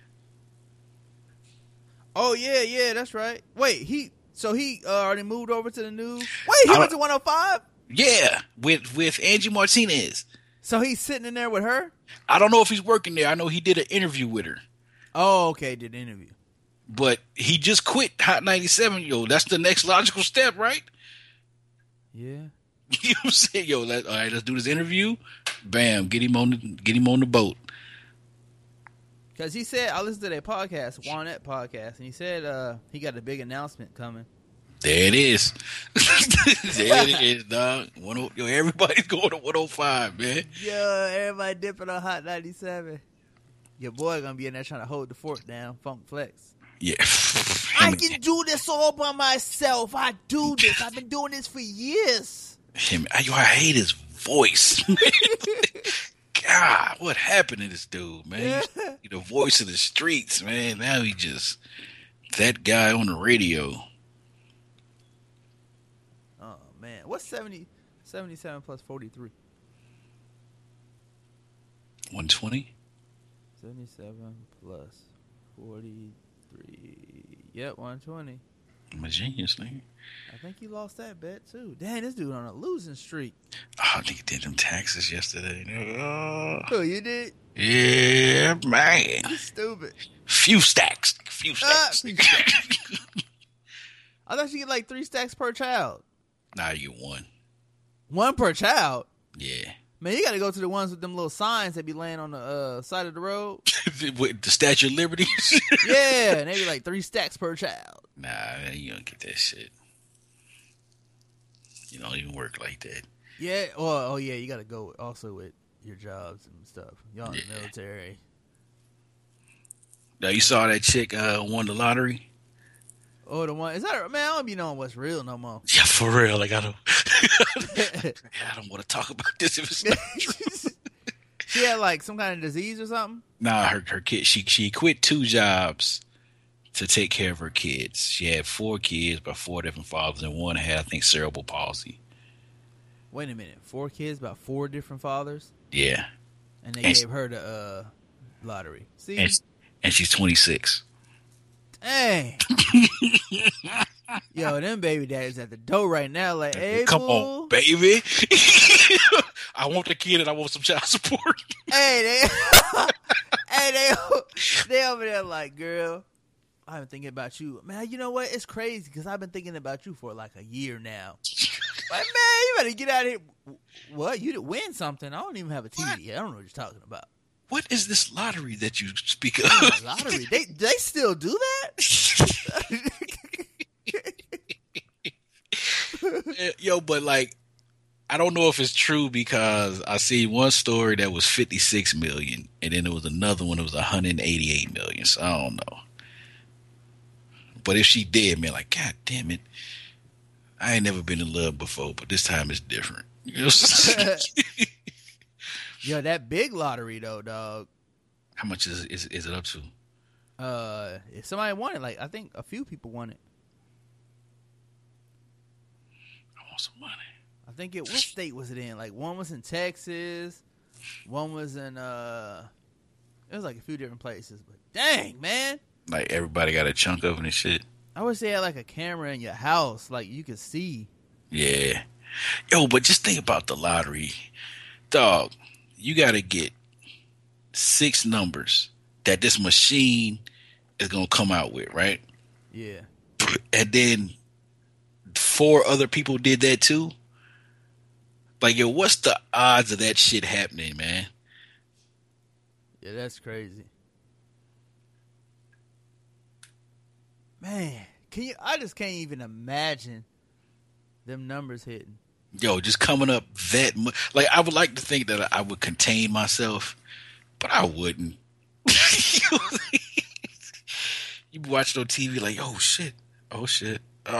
D: Oh, yeah, that's right. Wait, he already moved over to the new. Wait, he went to 105?
E: Yeah, with Angie Martinez.
D: So he's sitting in there with her?
E: I don't know if he's working there. I know he did an interview with her.
D: Oh, okay, did an interview.
E: But he just quit Hot 97. Yo, that's the next logical step, right?
D: Yeah.
E: You know what I'm saying? Yo, all right, let's do this interview. Bam, get him on the boat.
D: Because he said, I listened to their podcast, Juanette podcast, and he said he got a big announcement coming.
E: There it is. There it is, dog. Yo, everybody's going to 105, man.
D: Yo, everybody dipping on Hot 97. Your boy going to be in there trying to hold the fort down, Funk Flex.
E: Yeah.
D: I can do this all by myself. I do this. I've been doing this for years.
E: I hate his voice. God, what happened to this dude, man? He's the voice of the streets, man. Now he just that guy on the radio.
D: Oh, man. What's 77 plus 43?
E: 120?
D: 77 plus 43. Yep, 120.
E: I'm a genius, nigga.
D: I think he lost that bet, too. Dang, this dude on a losing streak.
E: Oh, nigga did them taxes yesterday.
D: Oh, you did?
E: Yeah, man.
D: You stupid.
E: Few stacks.
D: I thought you get like 3 stacks per child.
E: Nah, you get 1.
D: 1 per child?
E: Yeah.
D: Man, you got to go to the ones with them little signs that be laying on the side of the road.
E: With the Statue of Liberty?
D: Yeah, and they be like 3 stacks per child.
E: Nah, you don't get that shit. You don't even work like that.
D: Yeah, well, yeah, you got to go also with your jobs and stuff. Y'all in the military.
E: Now, you saw that chick won the lottery?
D: Oh, the one. Is that, man, I don't be knowing what's real no more.
E: Yeah, for real. Like, I don't want to talk about this if it's not true.
D: She had like some kind of disease or something?
E: Nah, her kid, she quit 2 jobs to take care of her kids. She had 4 kids by 4 different fathers, and one had, I think, cerebral palsy.
D: Wait a minute. 4 kids by 4 different fathers?
E: Yeah.
D: And they gave her the lottery. See?
E: And she's 26.
D: Dang. Yo, them baby daddies at the door right now. Like, hey,
E: Come
D: boo.
E: on, baby. I want the kid and I want some child support.
D: Hey, they over there like, girl, I've been thinking about you. Man, you know what? It's crazy because I've been thinking about you for like a year now. Like, man, you better get out of here. What? You did win something? I don't even have a TV. I don't know what you're talking about.
E: What is this lottery that you speak of?
D: Lottery? They still do that?
E: Yo, but like, I don't know if it's true because I see one story that was 56 million, and then there was another one that was 188 million. So I don't know. But if she did, man, like, God damn it, I ain't never been in love before, but this time it's different. You know what I'm saying?
D: Yo, that big lottery though, dog.
E: How much is it up to?
D: If somebody won it, like I think a few people won it.
E: I want some money.
D: I think what state was it in? Like one was in Texas, one was in it was like a few different places. But dang, man.
E: Like everybody got a chunk of it and shit.
D: I wish they had like a camera in your house, like you could see.
E: Yeah. Yo, but just think about the lottery. Dog, you gotta get 6 numbers that this machine is gonna come out with, right?
D: Yeah.
E: And then 4 other people did that too. Like, yo, what's the odds of that shit happening, man?
D: Yeah, that's crazy. Man, I just can't even imagine them numbers hitting.
E: Yo, just coming up that much. Like, I would like to think that I would contain myself, but I wouldn't. You watch on TV like, oh shit, oh shit,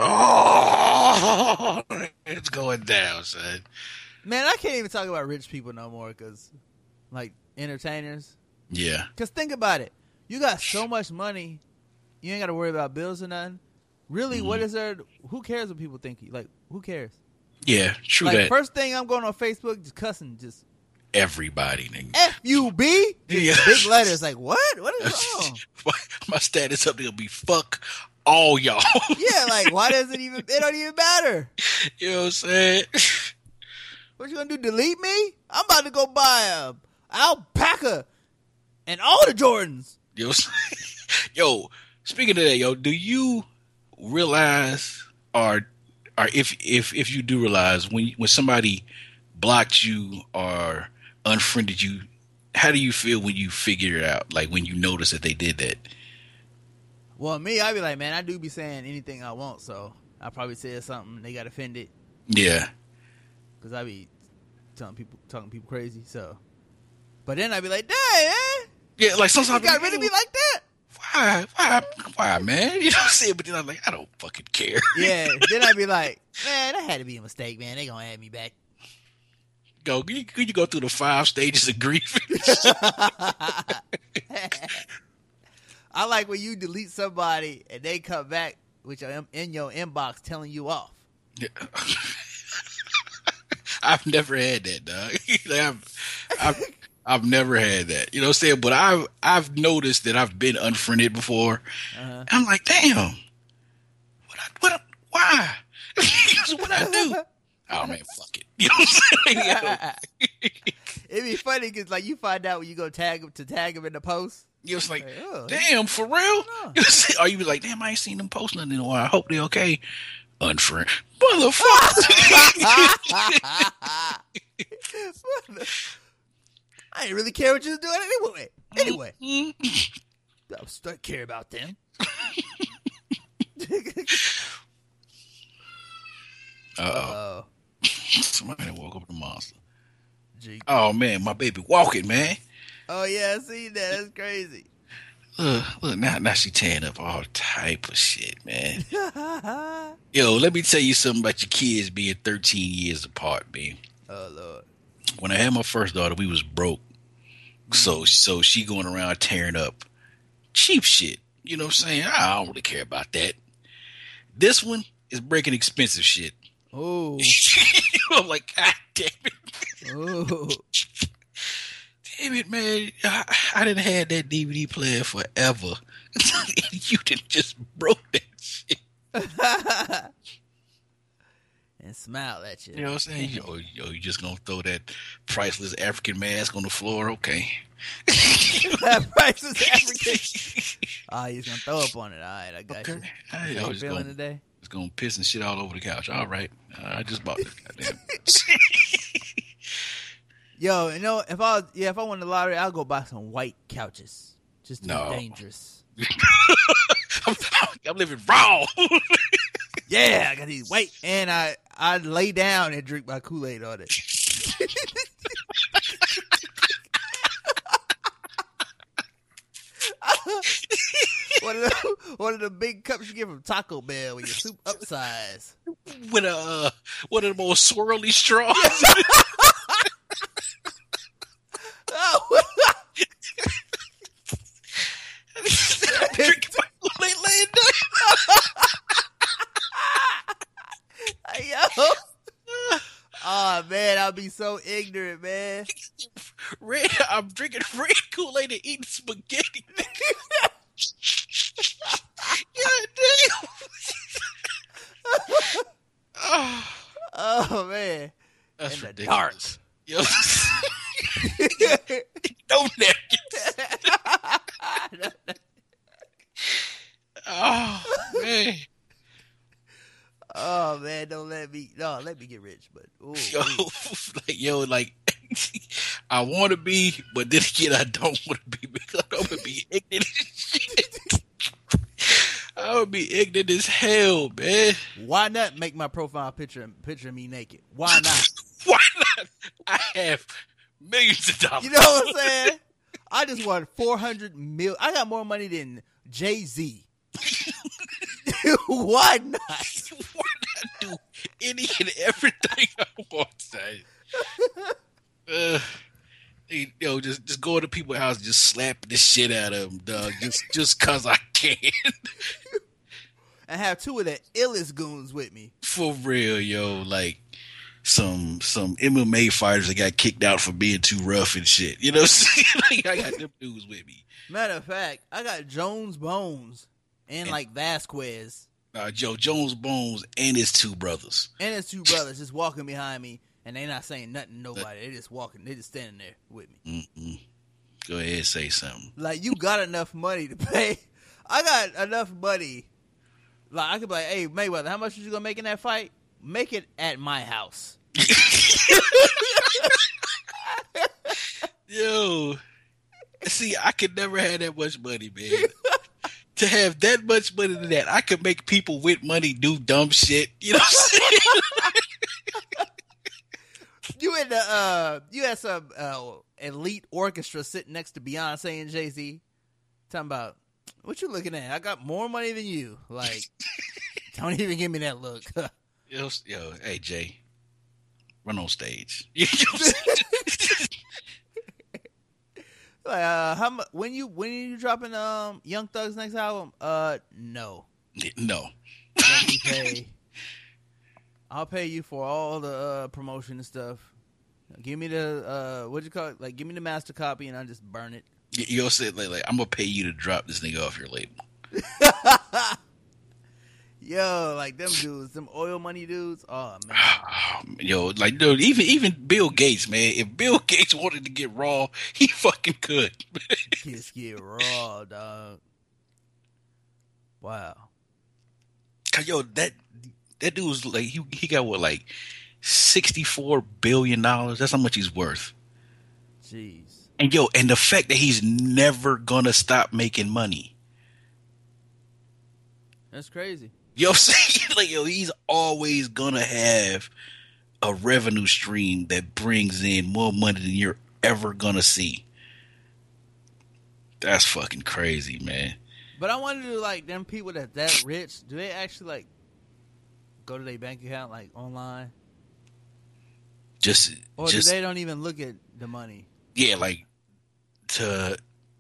E: oh, it's going down, son.
D: Man, I can't even talk about rich people no more because, like, entertainers.
E: Yeah.
D: Because think about it. You got so much money, you ain't got to worry about bills or nothing. Really, what is there? Who cares what people think? Like, who cares?
E: Yeah, true
D: like,
E: that.
D: First thing I'm going on Facebook, just cussing, just
E: everybody, nigga.
D: F-U-B?
E: Yeah.
D: Big letters. Like, what? What is wrong?
E: My status up there will be fuck all y'all.
D: Yeah, like, why does it even, it don't even matter.
E: You know what I'm saying?
D: What you gonna do, delete me? I'm about to go buy a alpaca and all the Jordans.
E: You know what I'm saying? Yo, speaking of that, yo, do you realize, or if you do realize, when somebody blocked you or unfriended you, how do you feel when you figure it out? Like when you notice that they did that?
D: Well, me, I be like, man, I do be saying anything I want, so I probably said something they got offended.
E: Yeah,
D: because I be talking people crazy. So, but then I be like, dang, man,
E: yeah, like sometimes
D: you got rid of me like that.
E: Why, man? You know what I'm saying? But then I'm like, I don't fucking care.
D: Yeah. Then I be like, man, that had to be a mistake, man. They gonna add me back.
E: Could you go through the 5 stages of grief?
D: I like when you delete somebody and they come back with in your inbox telling you off.
E: Yeah. I've never had that, dog. Like I've never had that. You know what I'm saying? But I've noticed that I've been unfriended before. And I'm like, damn. Why? What I do? Oh man, fuck it. You know what I'm saying?
D: It'd be funny because like you find out when you go tag him in the post.
E: You was like,
D: oh,
E: damn, for real? No. Or you be like, damn, I ain't seen them post nothing in a while. I hope they okay. Unfriend. Motherfucker.
D: I didn't really care what you was doing anyway. I don't care about them. Uh-oh.
E: Somebody woke up the monster. Oh, man, my baby walking, man.
D: Oh, yeah, I see that. That's crazy.
E: Look, now she tearing up all type of shit, man. Yo, let me tell you something about your kids being 13 years apart, man.
D: Oh, Lord.
E: When I had my first daughter, we was broke. So she going around tearing up cheap shit. You know what I'm saying? I don't really care about that. This one is breaking expensive shit.
D: Oh.
E: I'm like, God damn it.
D: Oh.
E: Damn it, man. I didn't have that DVD player forever. And you didn't just broke that shit.
D: And smile at you.
E: You know what I'm saying? Yo, you just gonna throw that priceless African mask on the floor? Okay.
D: That priceless African. Oh, he's gonna throw up on it. All right, I got you.
E: How
D: you
E: you
D: feeling today?
E: It's gonna piss and shit all over the couch. All right. I just bought this goddamn.
D: Yo, you know, if I won the lottery, I'll go buy some white couches. Just to be dangerous.
E: I'm living raw.
D: Yeah, I got these white, and I lay down and drink my Kool-Aid on it. One of the big cups you get from Taco Bell with your soup upsize.
E: With one of the most swirly straws.
D: Oh.
E: Drinking my Kool-Aid laying down.
D: Yo. Oh man, I'll be so ignorant, man.
E: I'm drinking red Kool-Aid and eating spaghetti. God damn.
D: Oh man.
E: That's
D: in
E: ridiculous.
D: The dark.
E: Yo. No napkins. Oh man.
D: Oh man, let me get rich, but
E: like I want to be, but then again I don't want to be because I'm gonna be ignorant as shit. I would be ignorant as hell, man.
D: Why not make my profile picture me naked? Why not?
E: Why not? I have millions of dollars.
D: You know what I'm saying? I just want 400 million. I got more money than Jay-Z. Why not?
E: Why not do any and everything I want to say? Just go to people's house and just slap the shit out of them, dog. Just cause I can.
D: And have two of the illest goons with me.
E: For real, yo. Like some MMA fighters that got kicked out for being too rough and shit. You know what I'm saying? Like, I got them dudes with me.
D: Matter of fact, I got Jones Bones and like Vasquez.
E: Jones Bones and his two brothers.
D: And his two brothers just walking behind me, and they not saying nothing to nobody. They just walking. They just standing there with me.
E: Mm-mm. Go ahead and say something.
D: Like, you got enough money to pay. I got enough money. Like, I could be like, hey, Mayweather, how much are you going to make in that fight? Make it at my house.
E: Yo. See, I could never have that much money, man. To have that much money to that, I could make people with money do dumb shit. You know what I'm saying?
D: You had some elite orchestra sitting next to Beyonce and Jay-Z. Talking about, what you looking at? I got more money than you. Like, don't even give me that look.
E: Yo, hey, Jay. Run on stage.
D: Like, when you dropping Young Thug's next album? No.
E: No.
D: Let me pay. I'll pay you for all the promotion and stuff. Give me the what you call it? Like, give me the master copy and I'll just burn it.
E: You'll say like I'm gonna pay you to drop this nigga off your label.
D: Yo, like them dudes, them oil money dudes. Oh man.
E: Yo, like dude, even Bill Gates, man. If Bill Gates wanted to get raw, he fucking could.
D: Kids get raw, dog. Wow.
E: Cause yo, that dude's like he got what, like $64 billion. That's how much he's worth.
D: Jeez.
E: And yo, and the fact that he's never gonna stop making money.
D: That's crazy.
E: Yo, like yo, he's always gonna have a revenue stream that brings in more money than you're ever gonna see. That's fucking crazy, man.
D: But I wonder, like, them people that rich, do they actually like go to their bank account like online, or do they don't even look at the money?
E: Yeah, like to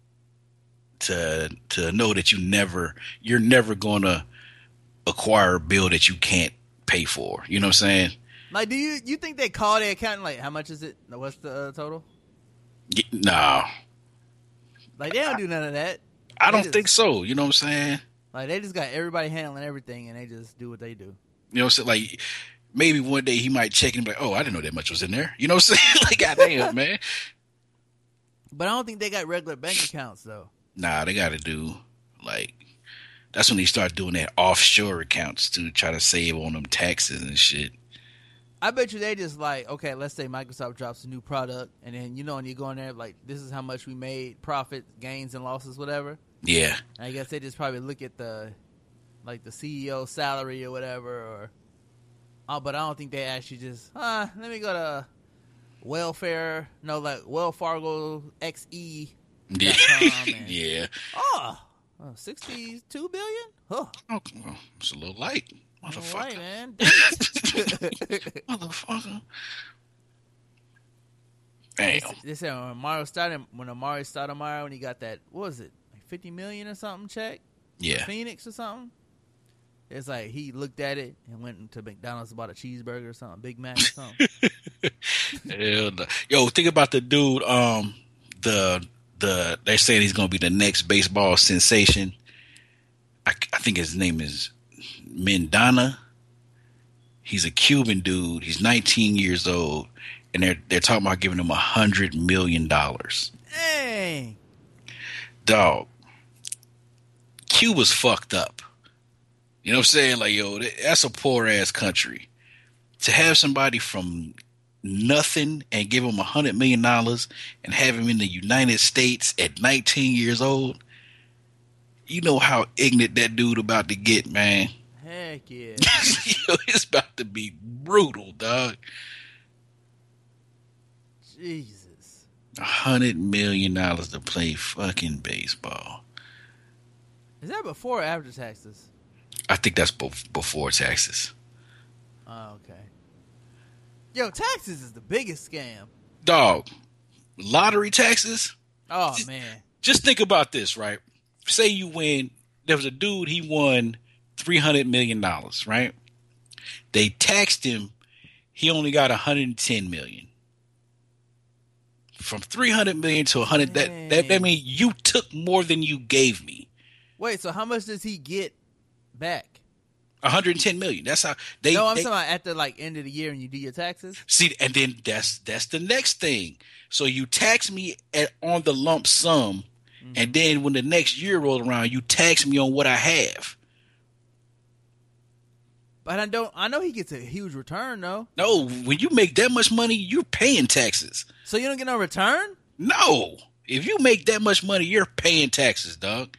E: know that you're never gonna acquire a bill that you can't pay for. You know what I'm saying?
D: Like, do you think they call their accountant like, how much is it? What's the total?
E: Nah,
D: Like they don't do none of that.
E: I
D: They
E: don't
D: just-
E: think so. You know what I'm saying?
D: Like they just got everybody handling everything, and they just do what they do.
E: You know what I'm saying? Like, maybe one day he might check and be like, oh, I didn't know that much was in there. You know what I'm saying? Like, goddamn, man.
D: But I don't think they got regular bank accounts though.
E: Nah, they got to do, like, that's when they start doing that offshore accounts to try to save on them taxes and shit.
D: I bet you they just like, okay, let's say Microsoft drops a new product, and then and you go in there like, this is how much we made, profit, gains, and losses, whatever.
E: Yeah.
D: I guess they just probably look at the CEO salary or whatever, but I don't think they actually just, let me go to Wells Fargo XE.
E: Yeah.
D: And,
E: Yeah.
D: 62 billion? Huh.
E: Oh, well, it's a little light. Motherfucker.
D: Right, man.
E: Motherfucker. Damn.
D: They said when Amari Stoudemire, when he got that, what was it, like $50 million or something check?
E: Yeah.
D: Phoenix or something? It's like he looked at it and went to McDonald's, bought a cheeseburger or something, Big Mac or something.
E: Hell no. Yo, think about the dude, they're saying he's going to be the next baseball sensation. I think his name is Mendana. He's a Cuban dude. He's 19 years old, and they're talking about giving him $100 million.
D: Dang.
E: Dog. Cuba's fucked up. You know what I'm saying? Like, yo, that's a poor ass country. To have somebody from nothing and give him $100 million and have him in the United States at 19 years old, you know how ignorant that dude about to get, man.
D: Heck yeah.
E: Yo, it's about to be brutal, dog.
D: Jesus.
E: $100 million to play fucking baseball.
D: Is that before or after taxes?
E: I think that's before taxes.
D: Oh, okay. Yo, taxes is the biggest scam.
E: Dog, lottery taxes?
D: Oh, man.
E: Just think about this, right? Say you win. There was a dude, he won $300 million, right? They taxed him. He only got $110 million. From $300 million to $100, that means you took more than you gave me.
D: Wait, so how much does he get back?
E: $110 million. That's how they.
D: No, I'm talking about at the end of the year and you do your taxes.
E: See, and then that's the next thing. So you tax me on the lump sum, and then when the next year rolls around, you tax me on what I have.
D: But I know he gets a huge return though.
E: No, when you make that much money, you're paying taxes.
D: So you don't get no return?
E: No. If you make that much money, you're paying taxes, dog.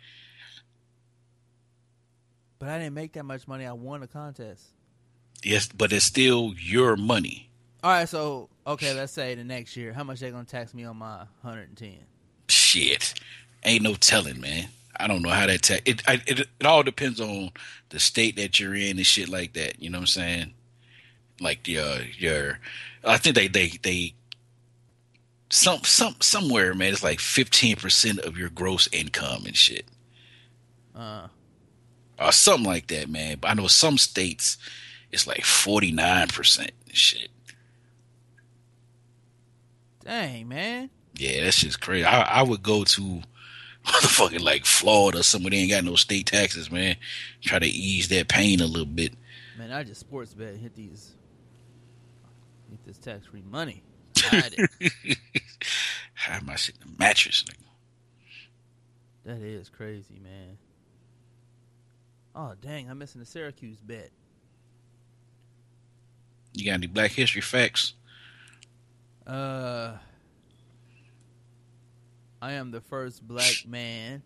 D: But I didn't make that much money. I won a contest.
E: Yes, but it's still your money.
D: All right, so okay, let's say the next year, how much they gonna tax me on my 110?
E: Shit, ain't no telling, man. I don't know how that tax. It all depends on the state that you're in and shit like that. You know what I'm saying? Like your I think they somewhere, man. It's like 15% of your gross income and shit. Or something like that, man. But I know some states it's like 49% and shit.
D: Dang, man.
E: Yeah, that's just crazy. I would go to motherfucking like Florida or somewhere they ain't got no state taxes, man. Try to ease that pain a little bit.
D: Man, I just sports bet hit this tax free money. Hide it.
E: Hide my shit in the mattress, nigga.
D: That is crazy, man. Oh dang, I'm missing the Syracuse bet.
E: You got any Black History facts?
D: I am the first black man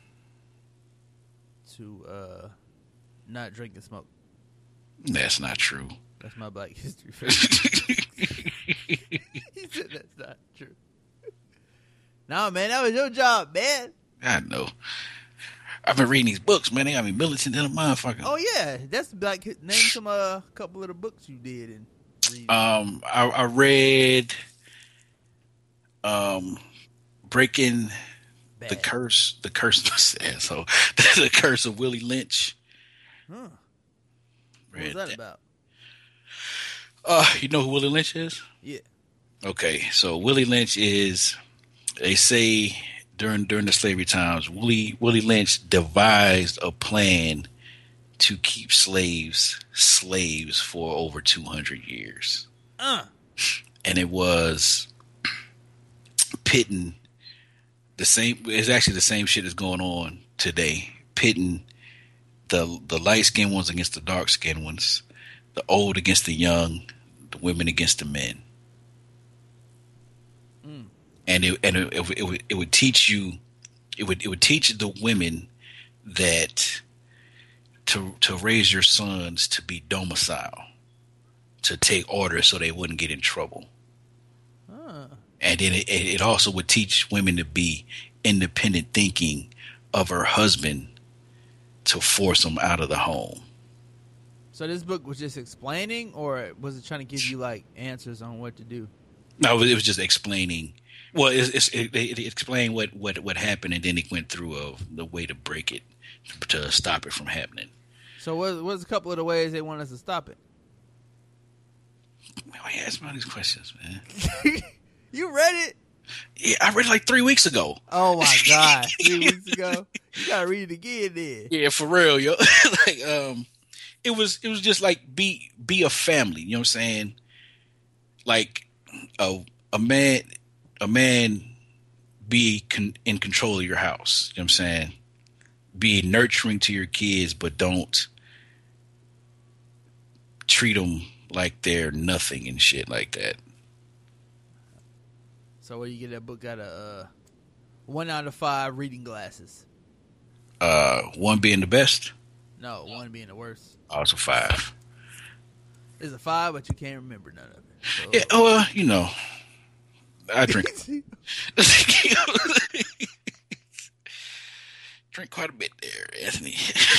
D: to not drink and smoke.
E: That's not true.
D: That's my Black History fact. He said that's not true. No, man, that was your job, man.
E: I know. I've been reading these books, man. They got me militant in a motherfucker.
D: Oh yeah, that's Black. Name some couple of the books you did and read.
E: I read Breaking
D: Bad.
E: the Curse asshole. The Curse of Willie Lynch.
D: Huh. What
E: Read
D: was that about?
E: You know who Willie Lynch is?
D: Yeah.
E: Okay, so Willie Lynch is They say during the slavery times, Willie Lynch devised a plan to keep slaves for over 200 years. And it was pitting the same. It's actually the same shit that's going on today. Pitting the light skinned ones against the dark skinned ones, the old against the young, the women against the men. And it would teach you, it would teach the women that to raise your sons to be docile, to take orders so they wouldn't get in trouble. And then it also would teach women to be independent thinking of her husband to force him out of the home.
D: So this book was just explaining, or was it trying to give you like answers on what to do?
E: No, it was just explaining. Well, it explained what happened, and then it went through the way to break it, to stop it from happening.
D: So what's a couple of the ways they want us to stop it?
E: Man, why you ask me all these questions, man?
D: You read it?
E: Yeah, I read it like 3 weeks ago.
D: Oh my God, 3 weeks ago? You gotta read it again then.
E: Yeah, for real, yo. Like, it was just like be a family. You know what I'm saying? Like a man be in control of your house. You know what I'm saying? Be nurturing to your kids, but don't treat them like they're nothing and shit like that.
D: So where you get that book out of 1 out of 5 reading glasses?
E: 1 being the best?
D: No, 1 being the worst.
E: Oh, it's a 5.
D: It's a 5, but you can't remember none of it. So.
E: Yeah, well, you know, I drink drink quite a bit there, Anthony.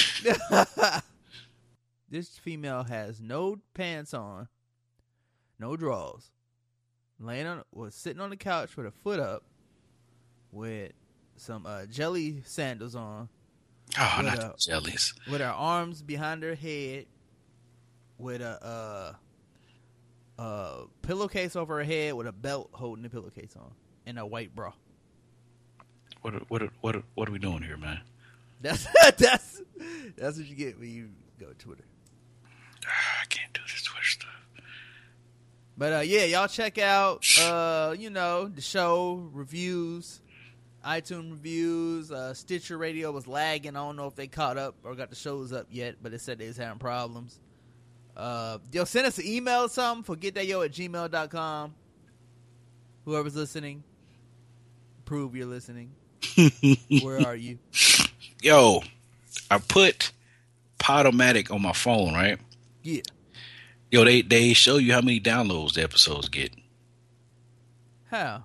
D: This female has no pants on, no drawers. Was sitting on the couch with her foot up, with some jelly sandals on.
E: Oh, not the jellies.
D: With her arms behind her head, with a pillowcase over her head, with a belt holding the pillowcase on, and a white bra.
E: What are we doing here, man?
D: That's what you get when you go to Twitter.
E: I can't do this Twitter stuff.
D: But yeah, y'all check out the show reviews, iTunes reviews. Stitcher Radio was lagging. I don't know if they caught up or got the shows up yet, but they said they was having problems. Send us an email or something. forgetthatyo@gmail.com. Whoever's listening, prove you're listening. Where are you?
E: Yo, I put Podomatic on my phone, right?
D: Yeah.
E: Yo, they show you how many downloads the episodes get.
D: How?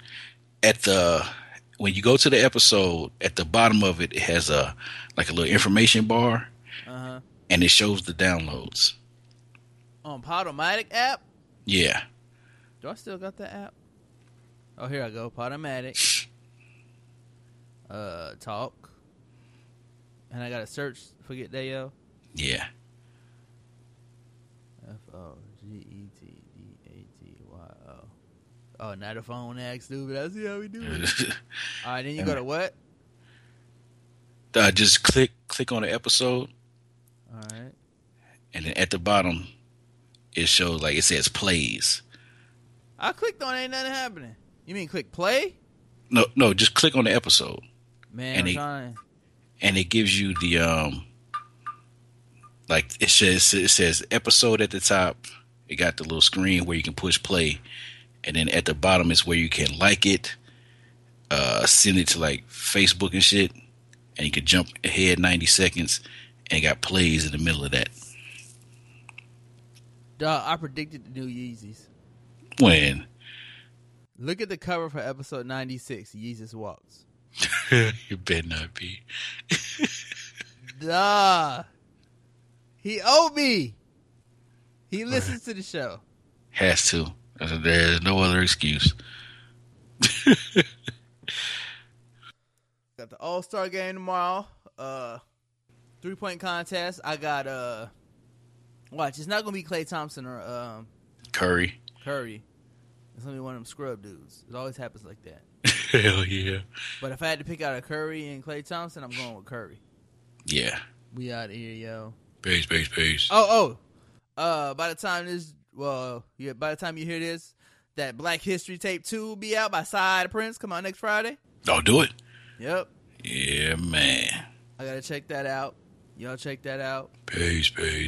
E: When you go to the episode, at the bottom of it, it has a little information bar, and it shows the downloads.
D: On Podomatic app?
E: Yeah.
D: Do I still got that app? Oh, here I go. Podomatic. Talk. And I gotta search Forget Dayo.
E: Yeah.
D: FOGETDATYO. Oh, now the phone acts stupid. I see how we do it. All right, then you go to what?
E: Just click on the episode.
D: All right.
E: And then at the bottom, it shows, like, it says plays.
D: I clicked on it, ain't nothing happening. You mean click play?
E: No, just click on the episode.
D: Man,
E: and
D: I'm trying.
E: And it gives you the it says episode at the top. It got the little screen where you can push play, and then at the bottom is where you can like it, send it to like Facebook and shit, and you can jump ahead 90 seconds, and it got plays in the middle of that.
D: Dog, I predicted the new Yeezys.
E: When?
D: Look at the cover for episode 96. Yeezus walks.
E: You better not be.
D: Duh. He owed me. He listens to the show.
E: Has to. There's no other excuse.
D: Got the All-Star game tomorrow. 3-point contest. I got watch. It's not gonna be Klay Thompson or
E: Curry.
D: It's gonna be one of them scrub dudes. It always happens like that.
E: Hell yeah.
D: But if I had to pick out a Curry and Klay Thompson, I'm going with Curry.
E: Yeah.
D: We out of here, yo.
E: Peace.
D: By the time you hear this, that Black History Tape 2 will be out by Side Prince. Come on, next Friday.
E: Oh, do it.
D: Yep.
E: Yeah, man.
D: I gotta check that out. Y'all check that out.
E: Peace.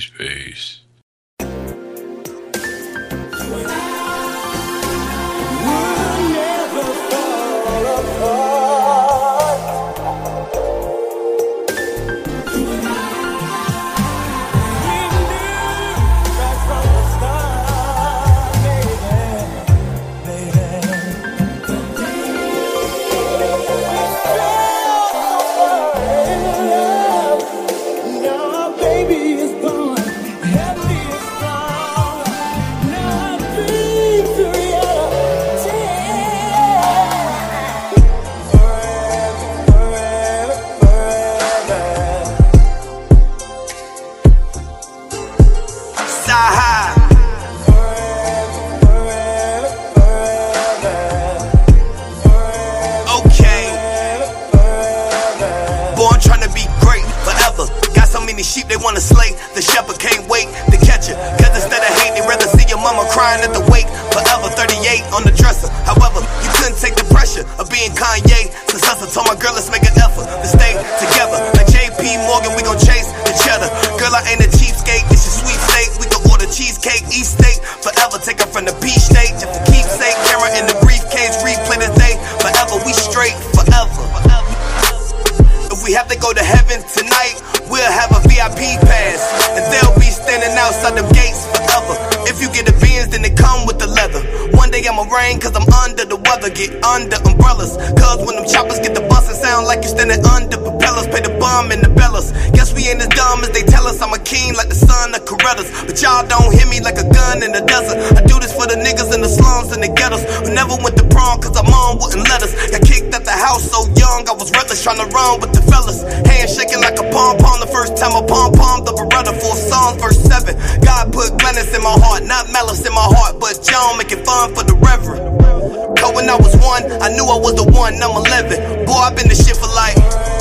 B: Sheep they wanna slay, the shepherd can't wait to catch her. Cause instead of hate, they rather see your mama crying at the wake. Forever 38 on the dresser. However, you couldn't take the pressure of being Kanye. Since Hustle told my girl, let's make an effort to stay together. Like JP Morgan, we gon' chase the cheddar. Girl, I ain't a cheapskate, it's your sweepsake. We gon' order cheesecake, East State. Forever take her from the beach state. Just for keepsake, camera in the briefcase, replay the day. Forever, we straight, forever. If we have to go to heaven tonight, we'll have a VIP pass, and they'll be standing outside them gates forever. If you get a Benz, then it come with the leather. One day I'ma rain, cause I'm under the weather. Get under umbrellas, cause when them choppers get the bus, it sound like you standing under propellers. Pay the bum and the bellas. Guess we ain't as dumb as they tell us. I'm a king like the son of Corettas, but y'all don't hit me like a gun in the desert. I do this for the niggas in the slums and the ghettos who never went to prom cause our mom wouldn't let us. Got kicked out the house so young, I was reckless trying to run with the fellas. Hands shaking like a pom-pom the first time I pom-pom the Beretta. 4 Psalms verse 7. God put gladness in my heart, not malice in my heart, but John making fun for the reverend. Cause when I was 1, I knew I was the one. I'm 11. Boy, I've been this shit for like.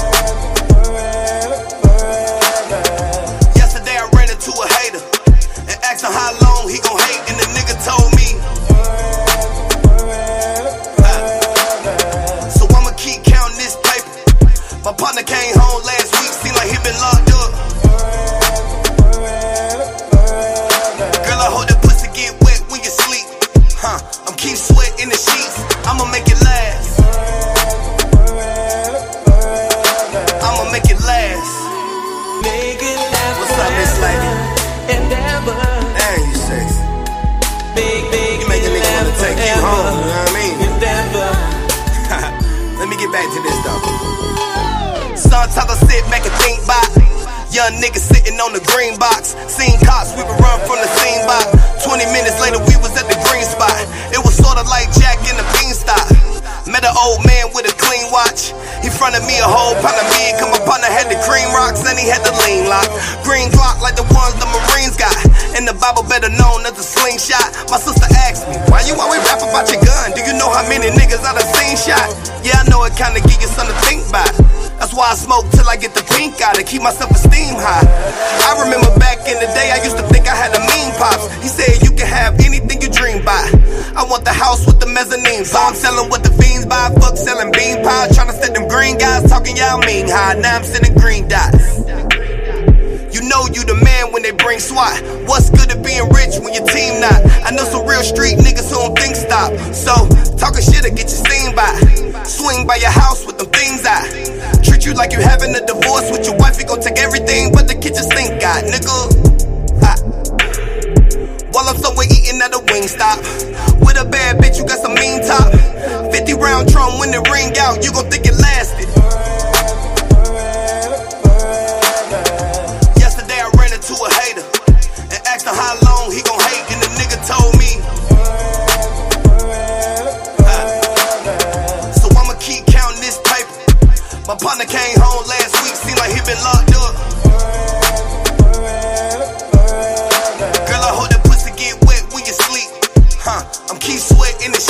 B: Yesterday I ran into a hater and asked him how long he gon' hate, and the nigga told me. So I'ma keep counting this paper. My partner came home last week, seemed like he been locked up. Girl, I hope that pussy get wet when you sleep. I'm keep sweat in the sheets. I'ma make it last. I'ma make it last. What's up, Miss Lady?
I: Endeavor.
B: Damn, you sexy. You make a nigga wanna take you home, you know what I mean? Let me get back to this though. Sometimes I sit back and think about young niggas sitting on the green box. Seen cops, we would run from the scene box. 20 minutes later, we was at the green spot. It was sorta like Jack in the Beanstalk. Met an old man with a clean watch. He fronted me a whole pound of meat. Cause my partner had the cream rocks and he had the lean lock. Green Glock like the ones the Marines got. And the Bible better known as a slingshot. My sister asked me, why you always rap about your gun? Do you know how many niggas I done seen shot? Yeah, I know it kinda give you something to think about. That's why I smoke till I get the pink out to keep my self-esteem high. I remember back in the day I used to think I had a mean pops. He said you can have anything you dream by. I want the house with the mezzanine, so I'm selling what the fiends buy. Fuck selling bean pies, trying to set them green guys talking y'all mean high. Now I'm sending green dots. You know you the man when they bring SWAT. What's good at being rich when your team not? I know some real street niggas who don't think stop. So, talking shit'll get you seen by. Swing by your house with them things out. Treat you like you having a divorce with your wife. You gon' take everything but the kitchen sink got, nigga. While I'm somewhere eating at a Wingstop with a bad bitch, you got some mean top. 50 round drum when it ring out, you gon' think it lasted. Yesterday I ran into a hater and asked him how long he gon' hate, and the nigga told me. So I'ma keep counting this paper. My partner came home last week, seemed like he been locked up. Girl, I hope that pussy get wet when you sleep. I'm keep sweat in the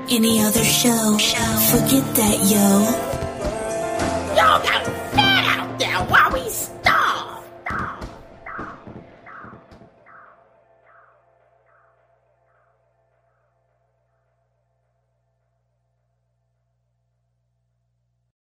C: any other show. Forget that, yo.